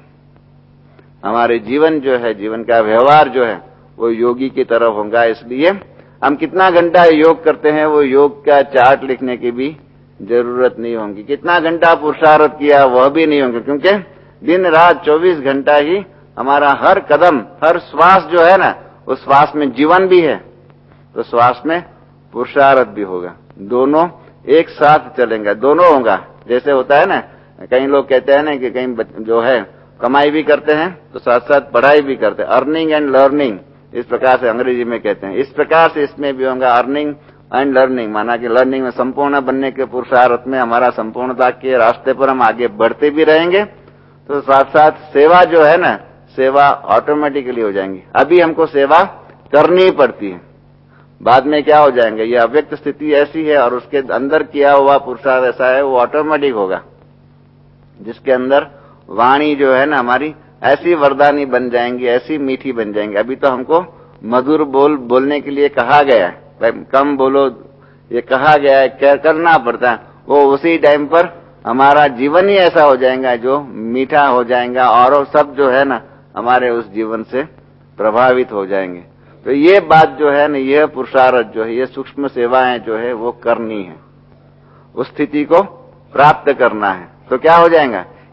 हमारे जीवन जो है, जीवन का व्यवहार जो है वो योगी की तरफ होगा। इसलिए हम कितना घंटा योग करते हैं वो योग का चार्ट लिखने की भी जरूरत नहीं होगी। कितना घंटा पुरुषार्थ किया वह भी नहीं होंगे, क्योंकि दिन रात चौबीस घंटा ही हमारा हर कदम, हर श्वास जो है ना, उस श्वास में जीवन भी है, तो श्वास में पुरुषार्थ भी होगा। दोनों एक साथ चलेंगे, दोनों होगा। जैसे होता है ना, कई लोग कहते हैं ना कि कहीं जो है कमाई भी करते हैं तो साथ साथ पढ़ाई भी करते हैं, अर्निंग एंड लर्निंग, इस प्रकार से अंग्रेजी में कहते हैं। इस प्रकार से इसमें भी होगा अर्निंग एंड लर्निंग, माना कि लर्निंग में संपूर्ण बनने के पुरुषार्थ में हमारा संपूर्णता के रास्ते पर हम आगे बढ़ते भी रहेंगे, तो साथ साथ सेवा जो है ना, सेवा ऑटोमेटिकली हो जाएंगी। अभी हमको सेवा करनी पड़ती है, बाद में क्या हो जाएंगे, ये अव्यक्त स्थिति ऐसी है और उसके अंदर किया हुआ पुरुषार्थ ऐसा है, वो ऑटोमेटिक होगा, जिसके अंदर वाणी जो है ना हमारी ऐसी वरदानी बन जाएंगी, ऐसी मीठी बन जाएंगी। अभी तो हमको मधुर बोल बोलने के लिए कहा गया है, भाई कम बोलो, ये कहा गया है, क्या करना पड़ता है, वो उसी टाइम पर हमारा जीवन ही ऐसा हो जाएगा जो मीठा हो जाएगा और सब जो है ना हमारे उस जीवन से प्रभावित हो जाएंगे। तो ये बात जो है ना, यह पुरुषार्थ जो है, ये सूक्ष्म सेवाएं जो है वो करनी है, उस स्थिति को प्राप्त करना है। तो क्या हो जाएगा,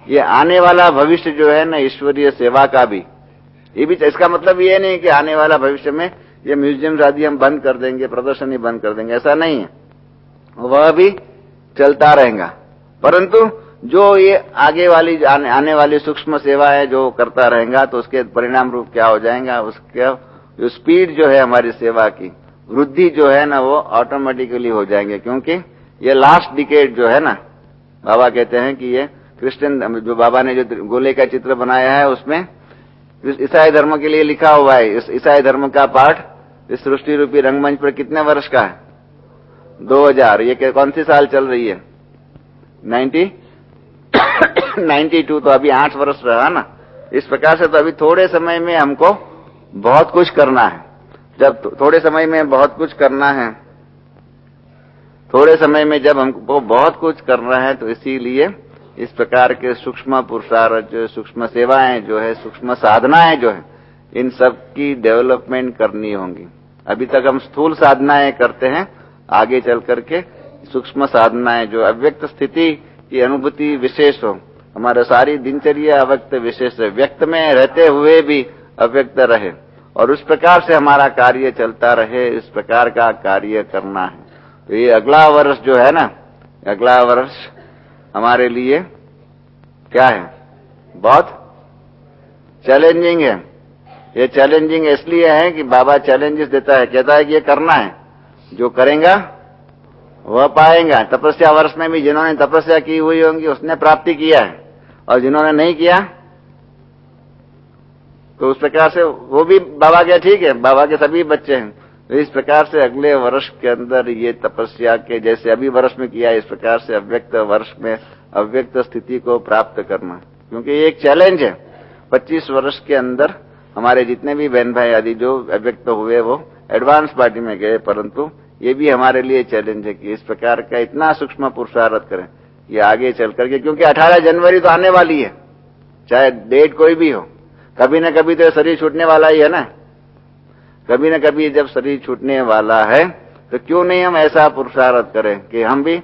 ये आने वाला भविष्य जो है ना ईश्वरीय सेवा का भी, ये भी, इसका मतलब ये नहीं कि आने वाला भविष्य में ये म्यूजियम आदि हम बंद कर देंगे, प्रदर्शनी बंद कर देंगे, ऐसा नहीं है, वह भी चलता रहेगा। परंतु जो ये आगे वाली आने, आने वाली सूक्ष्म सेवा है जो करता रहेगा तो उसके परिणाम रूप क्या हो जाएगा, उसका जो स्पीड जो है हमारी सेवा की वृद्धि जो है ना वो ऑटोमेटिकली हो जाएंगे। क्योंकि ये लास्ट डिकेड जो है ना, बाबा कहते हैं कि ये क्रिश्चियन, जो बाबा ने जो गोले का चित्र बनाया है उसमें ईसाई धर्म के लिए लिखा हुआ है। इस ईसाई धर्म का पाठ इस सृष्टि रूपी रंगमंच पर कितने वर्ष का है? दो हजार। ये कौन सी साल चल रही है? Ninety ninety two. तो अभी आठ वर्ष रहा ना। इस प्रकार से तो अभी थोड़े समय में हमको बहुत कुछ करना है। जब थोड़े समय में बहुत कुछ करना है, थोड़े समय में जब हमको बहुत कुछ करना है, तो इसीलिए इस प्रकार के सूक्ष्म पुरुषार्थ, जो सूक्ष्म सेवाएं जो है, सूक्ष्म साधनाएं जो है, इन सब की डेवलपमेंट करनी होंगी। अभी तक हम स्थूल साधनाएं करते हैं, आगे चल करके सूक्ष्म साधनाएं जो अव्यक्त स्थिति की अनुभूति विशेष हो, हमारा सारी दिनचर्या अव्यक्त विशेष है, व्यक्त में रहते हुए भी अव्यक्त रहे और उस प्रकार से हमारा कार्य चलता रहे, इस प्रकार का कार्य करना है। तो ये अगला वर्ष जो है ना, अगला वर्ष हमारे लिए क्या है? बहुत चैलेंजिंग है। ये चैलेंजिंग इसलिए है कि बाबा चैलेंजेस देता है, कहता है कि ये करना है, जो करेगा वह पाएगा। तपस्या वर्ष में भी जिन्होंने तपस्या की हुई होंगी उसने प्राप्ति किया है, और जिन्होंने नहीं किया तो उस प्रकार से वो भी बाबा के ठीक है, बाबा के सभी बच्चे हैं। तो इस प्रकार से अगले वर्ष के अंदर ये तपस्या के जैसे अभी वर्ष में किया, इस प्रकार से अव्यक्त वर्ष में अव्यक्त स्थिति को प्राप्त करना, क्योंकि ये एक चैलेंज है। पच्चीस वर्ष के अंदर हमारे जितने भी बहन भाई आदि जो अव्यक्त हुए वो एडवांस पार्टी में गए, परंतु ये भी हमारे लिए चैलेंज है कि इस प्रकार का इतना सूक्ष्म पुरुषार्थ करें ये आगे चल करके, क्योंकि अठारह जनवरी तो आने वाली है, चाहे डेट कोई भी हो, कभी न कभी तो शरीर छूटने वाला ही है ना। कभी न कभी जब शरीर छूटने वाला है तो क्यों नहीं हम ऐसा पुरुषार्थ करें कि हम भी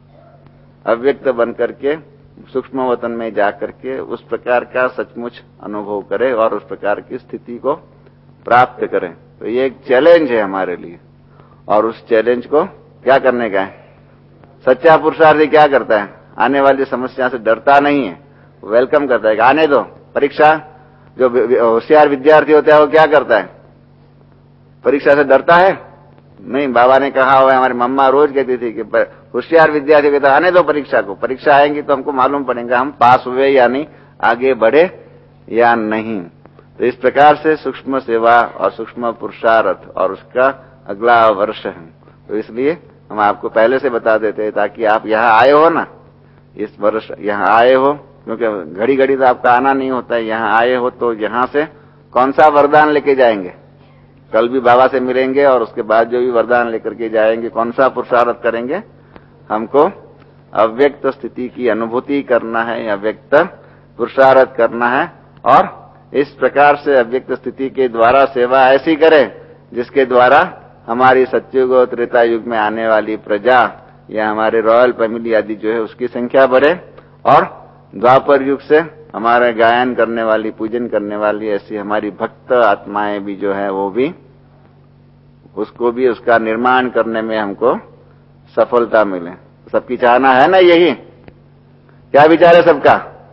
अव्यक्त बन करके सूक्ष्म वतन में जाकर के उस प्रकार का सचमुच अनुभव करें और उस प्रकार की स्थिति को प्राप्त करें। तो ये एक चैलेंज है हमारे लिए, और उस चैलेंज को क्या करने का है? सच्चा पुरुषार्थी क्या करता है? आने वाली समस्या से डरता नहीं है, वेलकम करता है। आने दो। परीक्षा, जो होशियार विद्यार्थी होता है वो क्या करता है? परीक्षा से डरता है नहीं। बाबा ने कहा हुआ है, हमारी मम्मा रोज कहती थी कि होशियार विद्यार्थी कहता आने दो परीक्षा को, परीक्षा आएंगी तो हमको मालूम पड़ेगा हम पास हुए या नहीं, आगे बढ़े या नहीं। तो इस प्रकार से सूक्ष्म सेवा और सूक्ष्म पुरुषार्थ और उसका अगला वर्ष है। तो इसलिए हम आपको पहले से बता देते हैं ताकि आप यहाँ आए हो ना, इस वर्ष यहाँ आए हो, क्योंकि घड़ी घड़ी तो आपका आना नहीं होता है। यहाँ आए हो तो यहाँ से कौन सा वरदान लेके जाएंगे? कल भी बाबा से मिलेंगे और उसके बाद जो भी वरदान लेकर के जाएंगे, कौन सा पुरुषार्थ करेंगे? हमको अव्यक्त स्थिति की अनुभूति करना है, अव्यक्त पुरुषार्थ करना है, और इस प्रकार से अव्यक्त स्थिति के द्वारा सेवा ऐसी करें जिसके द्वारा हमारी सत्युग और त्रेता युग में आने वाली प्रजा या हमारे रॉयल फैमिली आदि जो है उसकी संख्या बढ़े, और द्वापर युग से हमारे गायन करने वाली, पूजन करने वाली ऐसी हमारी भक्त आत्माएं भी जो है वो भी, उसको भी उसका निर्माण करने में हमको सफलता मिले। सबकी चाहना है ना यही? क्या विचार है सबका?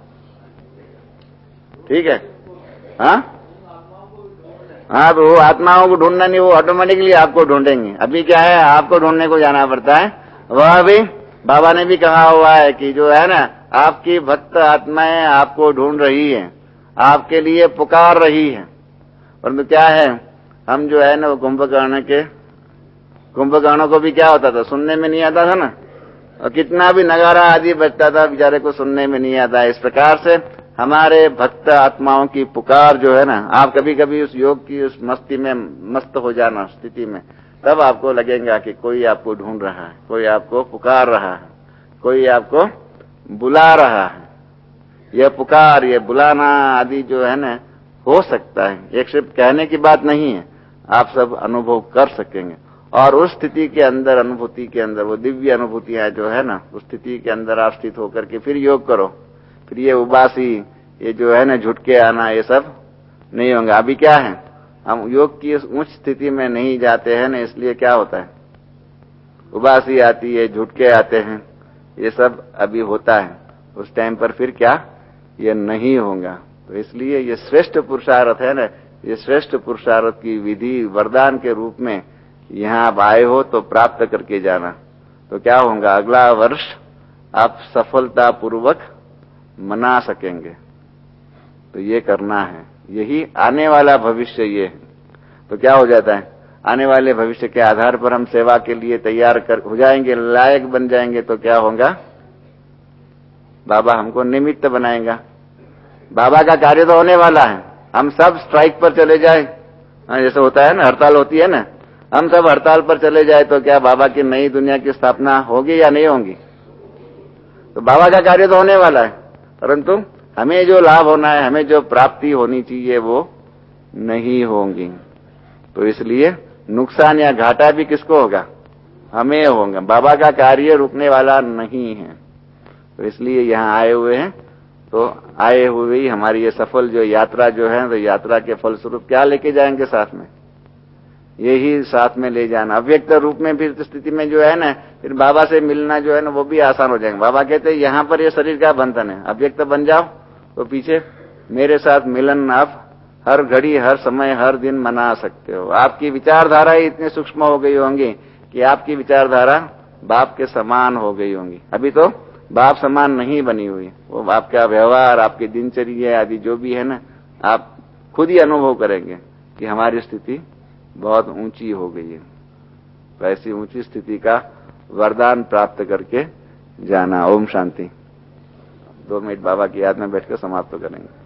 ठीक है। हाँ हाँ, तो वो आत्माओं को ढूंढना नहीं, वो ऑटोमेटिकली आपको ढूंढेंगे। अभी क्या है, आपको ढूंढने को जाना पड़ता है। वह भी बाबा ने भी कहा हुआ है कि जो है ना, आपकी भक्त आत्माएं आपको ढूंढ रही है, आपके लिए पुकार रही है। परंतु क्या है, हम जो है ना वो कुंभकर्ण के, कुंभकर्ण को भी क्या होता था, सुनने में नहीं आता था ना, और कितना भी नगारा आदि बजता था बेचारे को सुनने में नहीं आता। इस प्रकार से हमारे भक्त आत्माओं की पुकार जो है ना, आप कभी कभी उस योग की उस मस्ती में मस्त हो जाना स्थिति में, तब आपको लगेगा कि कोई आपको ढूंढ रहा है, कोई आपको पुकार रहा है, कोई आपको बुला रहा है। यह पुकार, यह बुलाना आदि जो है ना हो सकता है, एक सिर्फ कहने की बात नहीं है, आप सब अनुभव कर सकेंगे। और उस स्थिति के अंदर, अनुभूति के अंदर, वो दिव्य अनुभूतियां जो है ना, उस स्थिति के अंदर आप स्थित होकर के फिर योग करो। फिर ये उबासी, ये जो है ना झुट के आना, ये सब नहीं होगा। अभी क्या है, हम योग की उच्च स्थिति में नहीं जाते हैं ना, इसलिए क्या होता है, उबासी आती है, झुटके आते हैं, ये सब अभी होता है। उस टाइम पर फिर क्या, ये नहीं होगा। तो इसलिए ये श्रेष्ठ पुरुषार्थ है ना, ये श्रेष्ठ पुरुषार्थ की विधि वरदान के रूप में यहां आप आए हो तो प्राप्त करके जाना। तो क्या होगा, अगला वर्ष आप सफलता पूर्वक मना सकेंगे। तो ये करना है, यही आने वाला भविष्य ये है। तो क्या हो जाता है, आने वाले भविष्य के आधार पर हम सेवा के लिए तैयार कर हो जाएंगे, लायक बन जाएंगे। तो क्या होगा, बाबा हमको निमित्त बनाएगा। बाबा का कार्य तो होने वाला है, हम सब स्ट्राइक पर चले जाए, जैसे होता है ना, हड़ताल होती है ना, हम सब हड़ताल पर चले जाए तो क्या बाबा की नई दुनिया की स्थापना होगी या नहीं होगी? तो बाबा का कार्य तो होने वाला है, परंतु हमें जो लाभ होना है, हमें जो प्राप्ति होनी चाहिए, वो नहीं होंगी। तो इसलिए नुकसान या घाटा भी किसको होगा, हमें होगा। बाबा का कार्य रुकने वाला नहीं है। तो इसलिए यहां आए हुए हैं, तो आए हुए ही हमारी ये सफल जो यात्रा जो है, तो यात्रा के फलस्वरूप क्या लेके जाएंगे साथ में, यही साथ में ले जाना। अव्यक्त रूप में फिर स्थिति में जो है ना, फिर बाबा से मिलना जो है ना, वो भी आसान हो जाएगा। बाबा कहते हैं यहां पर ये शरीर का बंधन है, अव्यक्त बन जाओ तो पीछे मेरे साथ मिलन आप हर घड़ी, हर समय, हर दिन मना सकते हो। आपकी विचारधारा ही इतनी सूक्ष्म हो गई होंगी कि आपकी विचारधारा बाप के समान हो गई होंगी। अभी तो बाप समान नहीं बनी हुई, वो आपका व्यवहार, आपकी दिनचर्या आदि जो भी है ना, आप खुद ही अनुभव करेंगे कि हमारी स्थिति बहुत ऊंची हो गई है। तो ऐसी ऊंची स्थिति का वरदान प्राप्त करके जाना। ओम शांति। दो मिनट बाबा की याद में बैठकर समाप्त करेंगे।